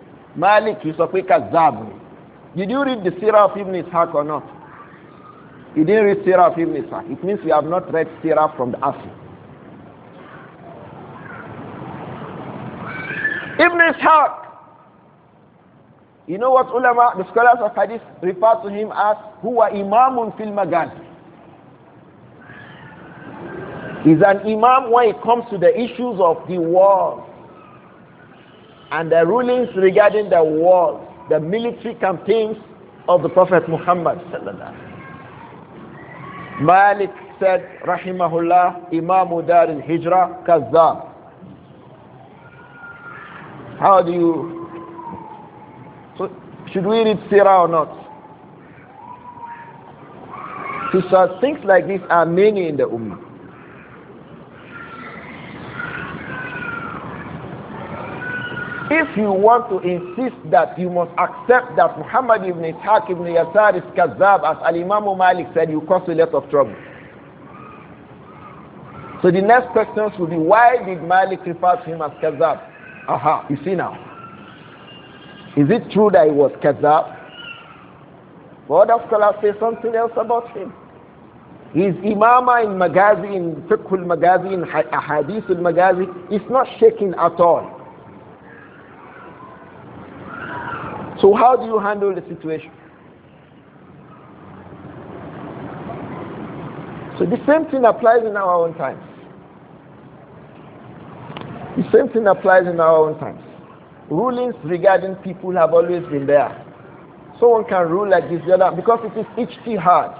Malik, you say Kazzab. Did you read the Sirah of Ibn Ishaq or not? You didn't read Sirah of Ibn Ishaq. It means you have not read Sirah from the Asl. Ibn Ishaq. You know what ulama, the scholars of hadith, refer to him as huwa imamun fil magazi. He's an imam when it comes to the issues of the war and the rulings regarding the war, the military campaigns of the Prophet Muhammad sallallahu alaihi wasallam. Malik said, rahimahullah, Imamu Dar al-Hijra, Kazzab. How do you, so should we read Sirah or not? So things like this are many in the Ummah. If you want to insist that you must accept that Muhammad ibn Ishaq ibn Yasar is Kazzab, as Al-Imam Malik said, you cause a lot of trouble. So the next questions will be, why did Malik refer to him as Kazzab? Aha, you see now. Is it true that he was Kazzab? But other scholars say something else about him. His imama in Magazi, in Fiqh al-Magazi, in Ahadith al-Magazi, is not shaking at all. So how do you handle the situation? So the same thing applies in our own times. The same thing applies in our own times. Rulings regarding people have always been there. Someone can rule like this, the other, because it is ijtihad.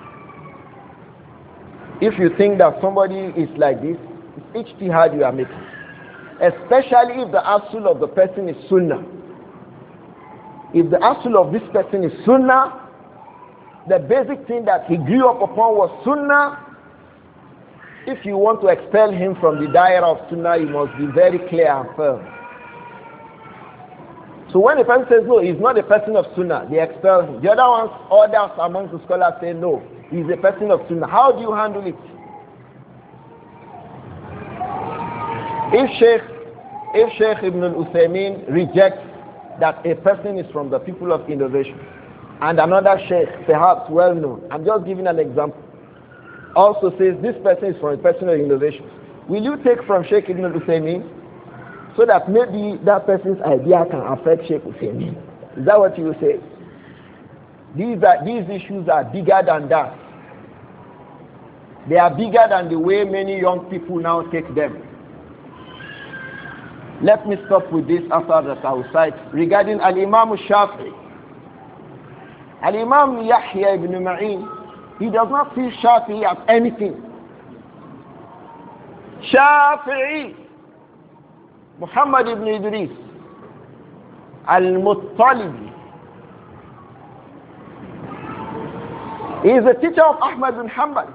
If you think that somebody is like this, it's ijtihad you are making. Especially if the asul of the person is sunnah. If the asul of this person is sunnah, the basic thing that he grew up upon was sunnah, if you want to expel him from the dairah of sunnah, you must be very clear and firm. So when a person says no, he's not a person of sunnah, they expel him. The other ones, others among the scholars say no, he's a person of sunnah. How do you handle it? If Sheikh, if Sheikh Ibn al-Uthaymeen rejects that a person is from the people of innovation, and another Sheikh, perhaps well known, I'm just giving an example, also says this person is from a person of innovation, will you take from Sheikh Ibn al-Uthaymeen so that maybe that person's idea can affect Sheikh Uthaymeen? Is that what you will say? These are these issues are bigger than that. They are bigger than the way many young people now take them. Let me stop with this after that I will cite regarding Al-Imam Shafi'i. Al-Imam Yahya ibn Ma'in, he does not see Shafi'i as anything. Shafi'i, Muhammad ibn Idris, Al-Muttalibi, he is a teacher of Ahmad bin Hanbal.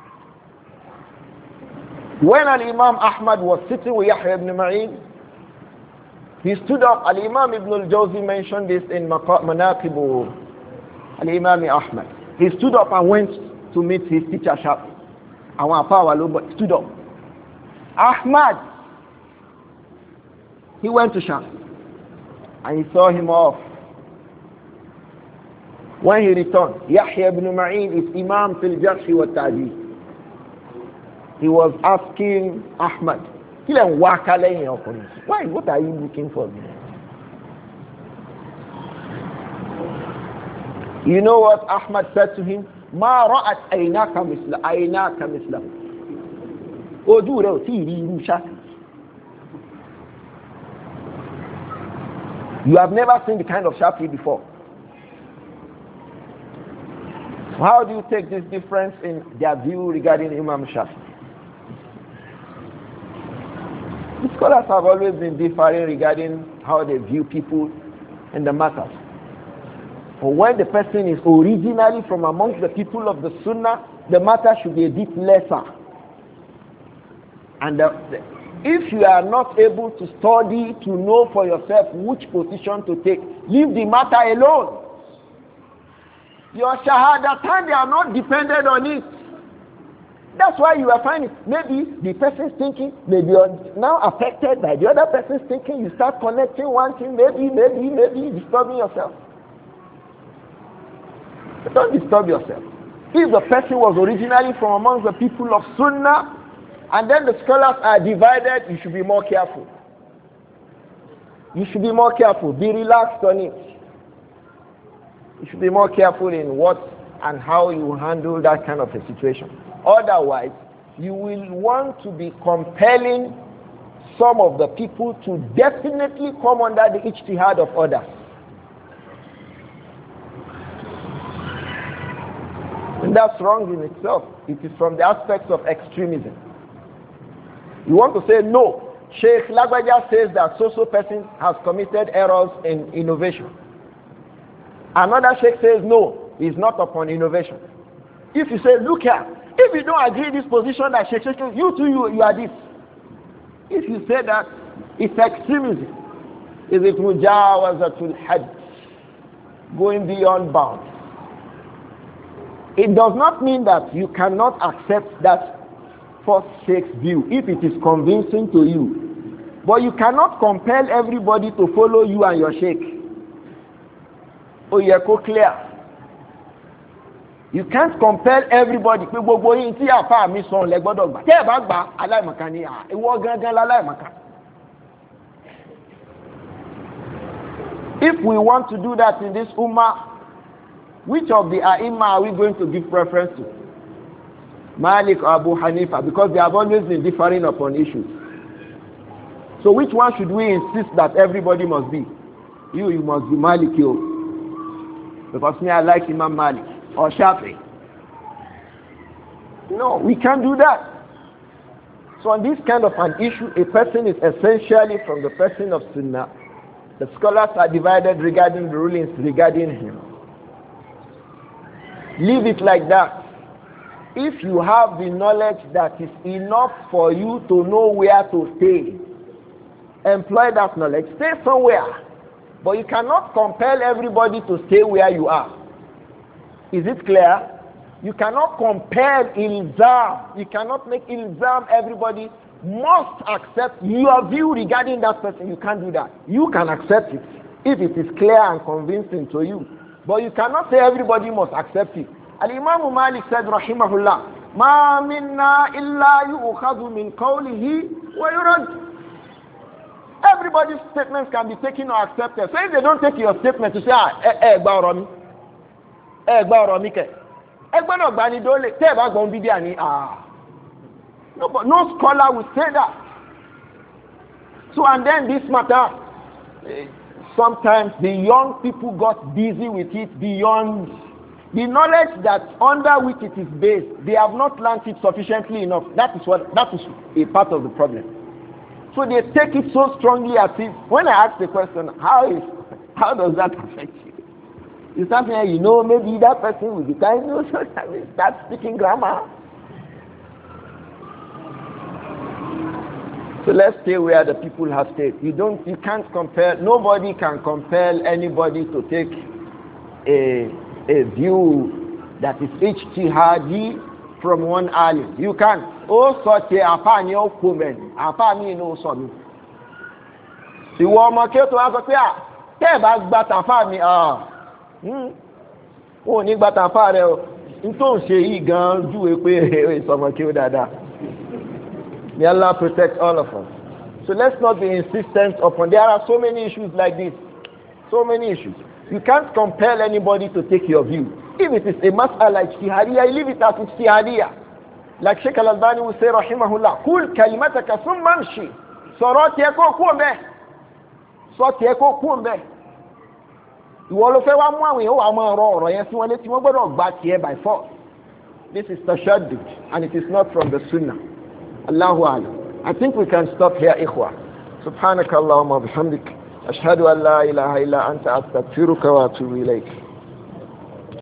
When Al-Imam Ahmad was sitting with Yahya ibn Ma'in, he stood up. Al-Imam Ibn al-Jawzi mentioned this in Manaqibu Al-Imam Ahmad. He stood up and went to meet his teacher Shafi. He stood up. Ahmad, he went to Shafi and he saw him off. When he returned, Yahya ibn Ma'in is Imam fil Jarh wa Ta'dil. He was asking Ahmad, why? What are you looking for? You know what Ahmad said to him? Ma ra'at aynaka misla aynaka misla. Ojú rẹ̀ ò tí rí irú Shafi. You have never seen the kind of Shafi before. How do you take this difference in their view regarding Imam Shafi? The scholars have always been differing regarding how they view people and the matters. But when the person is originally from amongst the people of the Sunnah, the matter should be a bit lesser. And the, the, if you are not able to study to know for yourself which position to take, leave the matter alone. Your shahadatan, they are not dependent on it. That's why you are finding maybe the person's thinking may be now affected by the other person's thinking. You start connecting one thing, maybe, maybe, maybe disturbing yourself. But don't disturb yourself. If the person was originally from among the people of Sunnah, and then the scholars are divided, you should be more careful. You should be more careful. Be relaxed on it. You should be more careful in what and how you handle that kind of a situation. Otherwise, you will want to be compelling some of the people to definitely come under the ijtihad of others. And that's wrong in itself. It is from the aspects of extremism. You want to say, no, Sheikh Lagbaja says that so-so person has committed errors in innovation. Another Sheikh says, no, he's not upon innovation. If you say, look here, if you don't agree this position that Sheikh Sheikh, you too, you, you are this. If you say that, it's extremism. Is it mujawazatul hajj? Going beyond bounds. It does not mean that you cannot accept that first Sheikh's view if it is convincing to you. But you cannot compel everybody to follow you and your Sheikh. Oh, you're so clear. You can't compel everybody. If we want to do that in this ummah, which of the A'imma are we going to give preference to? Malik or Abu Hanifa, because they have always been differing upon issues. So which one should we insist that everybody must be? You, you must be Malik, you. Because me, I like Imam Malik or Shafi. No, we can't do that. So on this kind of an issue, a person is essentially from the person of Sunnah. The scholars are divided regarding the rulings regarding him. Leave it like that. If you have the knowledge that is enough for you to know where to stay, employ that knowledge, stay somewhere. But you cannot compel everybody to stay where you are. Is it clear? You cannot compel ilzam. You cannot make ilzam everybody must accept your view regarding that person. You can't do that. You can accept it if it is clear and convincing to you. But you cannot say everybody must accept it. Al-Imam Malik said, rahimahullah, ma minna illa yu'khadhu min qawlihi wa yurad. Everybody's statements can be taken or accepted. So if they don't take your statement to say, ah, eh, eh, gba ọ̀rọ̀ mi, eh, gba ọ̀rọ̀ mi ke, eh, gba no gba ni dole, te ba gba nbidi ani, ah. No, but no scholar will say that. So and then this matter, sometimes the young people got busy with it beyond the knowledge that under which it is based. They have not learned it sufficiently enough. That is what that is a part of the problem. So they take it so strongly as if when I ask the question, how is how does that affect you? You start saying, you know, maybe that person will be kind of start speaking grammar. So let's stay where the people have stayed. You don't, you can't compare. Nobody can compel anybody to take a a view that is ijtihadi from one alim. You can't. Oh, such a afani o kumen. Afani no son. The woman came to ask me, "Tell back but afani ah." Hmm. Oh, ni but afare o. Nton se yi gan juwe pe somo ki o dada. May Allah protect all of us. So let's not be insistent upon. There are so many issues like this. So many issues. You can't compel anybody to take your view. If it is a mas'ala ijtihadiyya, leave it as ijtihadiyya. Like Sheikh Al-Albani will say, rahimahullah, Kul kalimataka summa amshi. Sọ̀rọ̀ tiẹ̀ kó kú ńbẹ̀. Sọ tiẹ̀ kó kú ńbẹ̀. Ìwọ ló fẹ́ wá mú àwọn èèyàn wá máa rọ ọ̀rọ̀ yẹn sí wọn létí wọ́n gbọ́dọ̀ gbà tiẹ̀ by force. This is tashaddud and it is not from the sunnah. Allahu a'lam. I think we can stop here, ikhwa. Subhanaka Allahumma bihamdik. Ashhadu an la ilaha illa anta astaghfiruka wa atubu ilayk.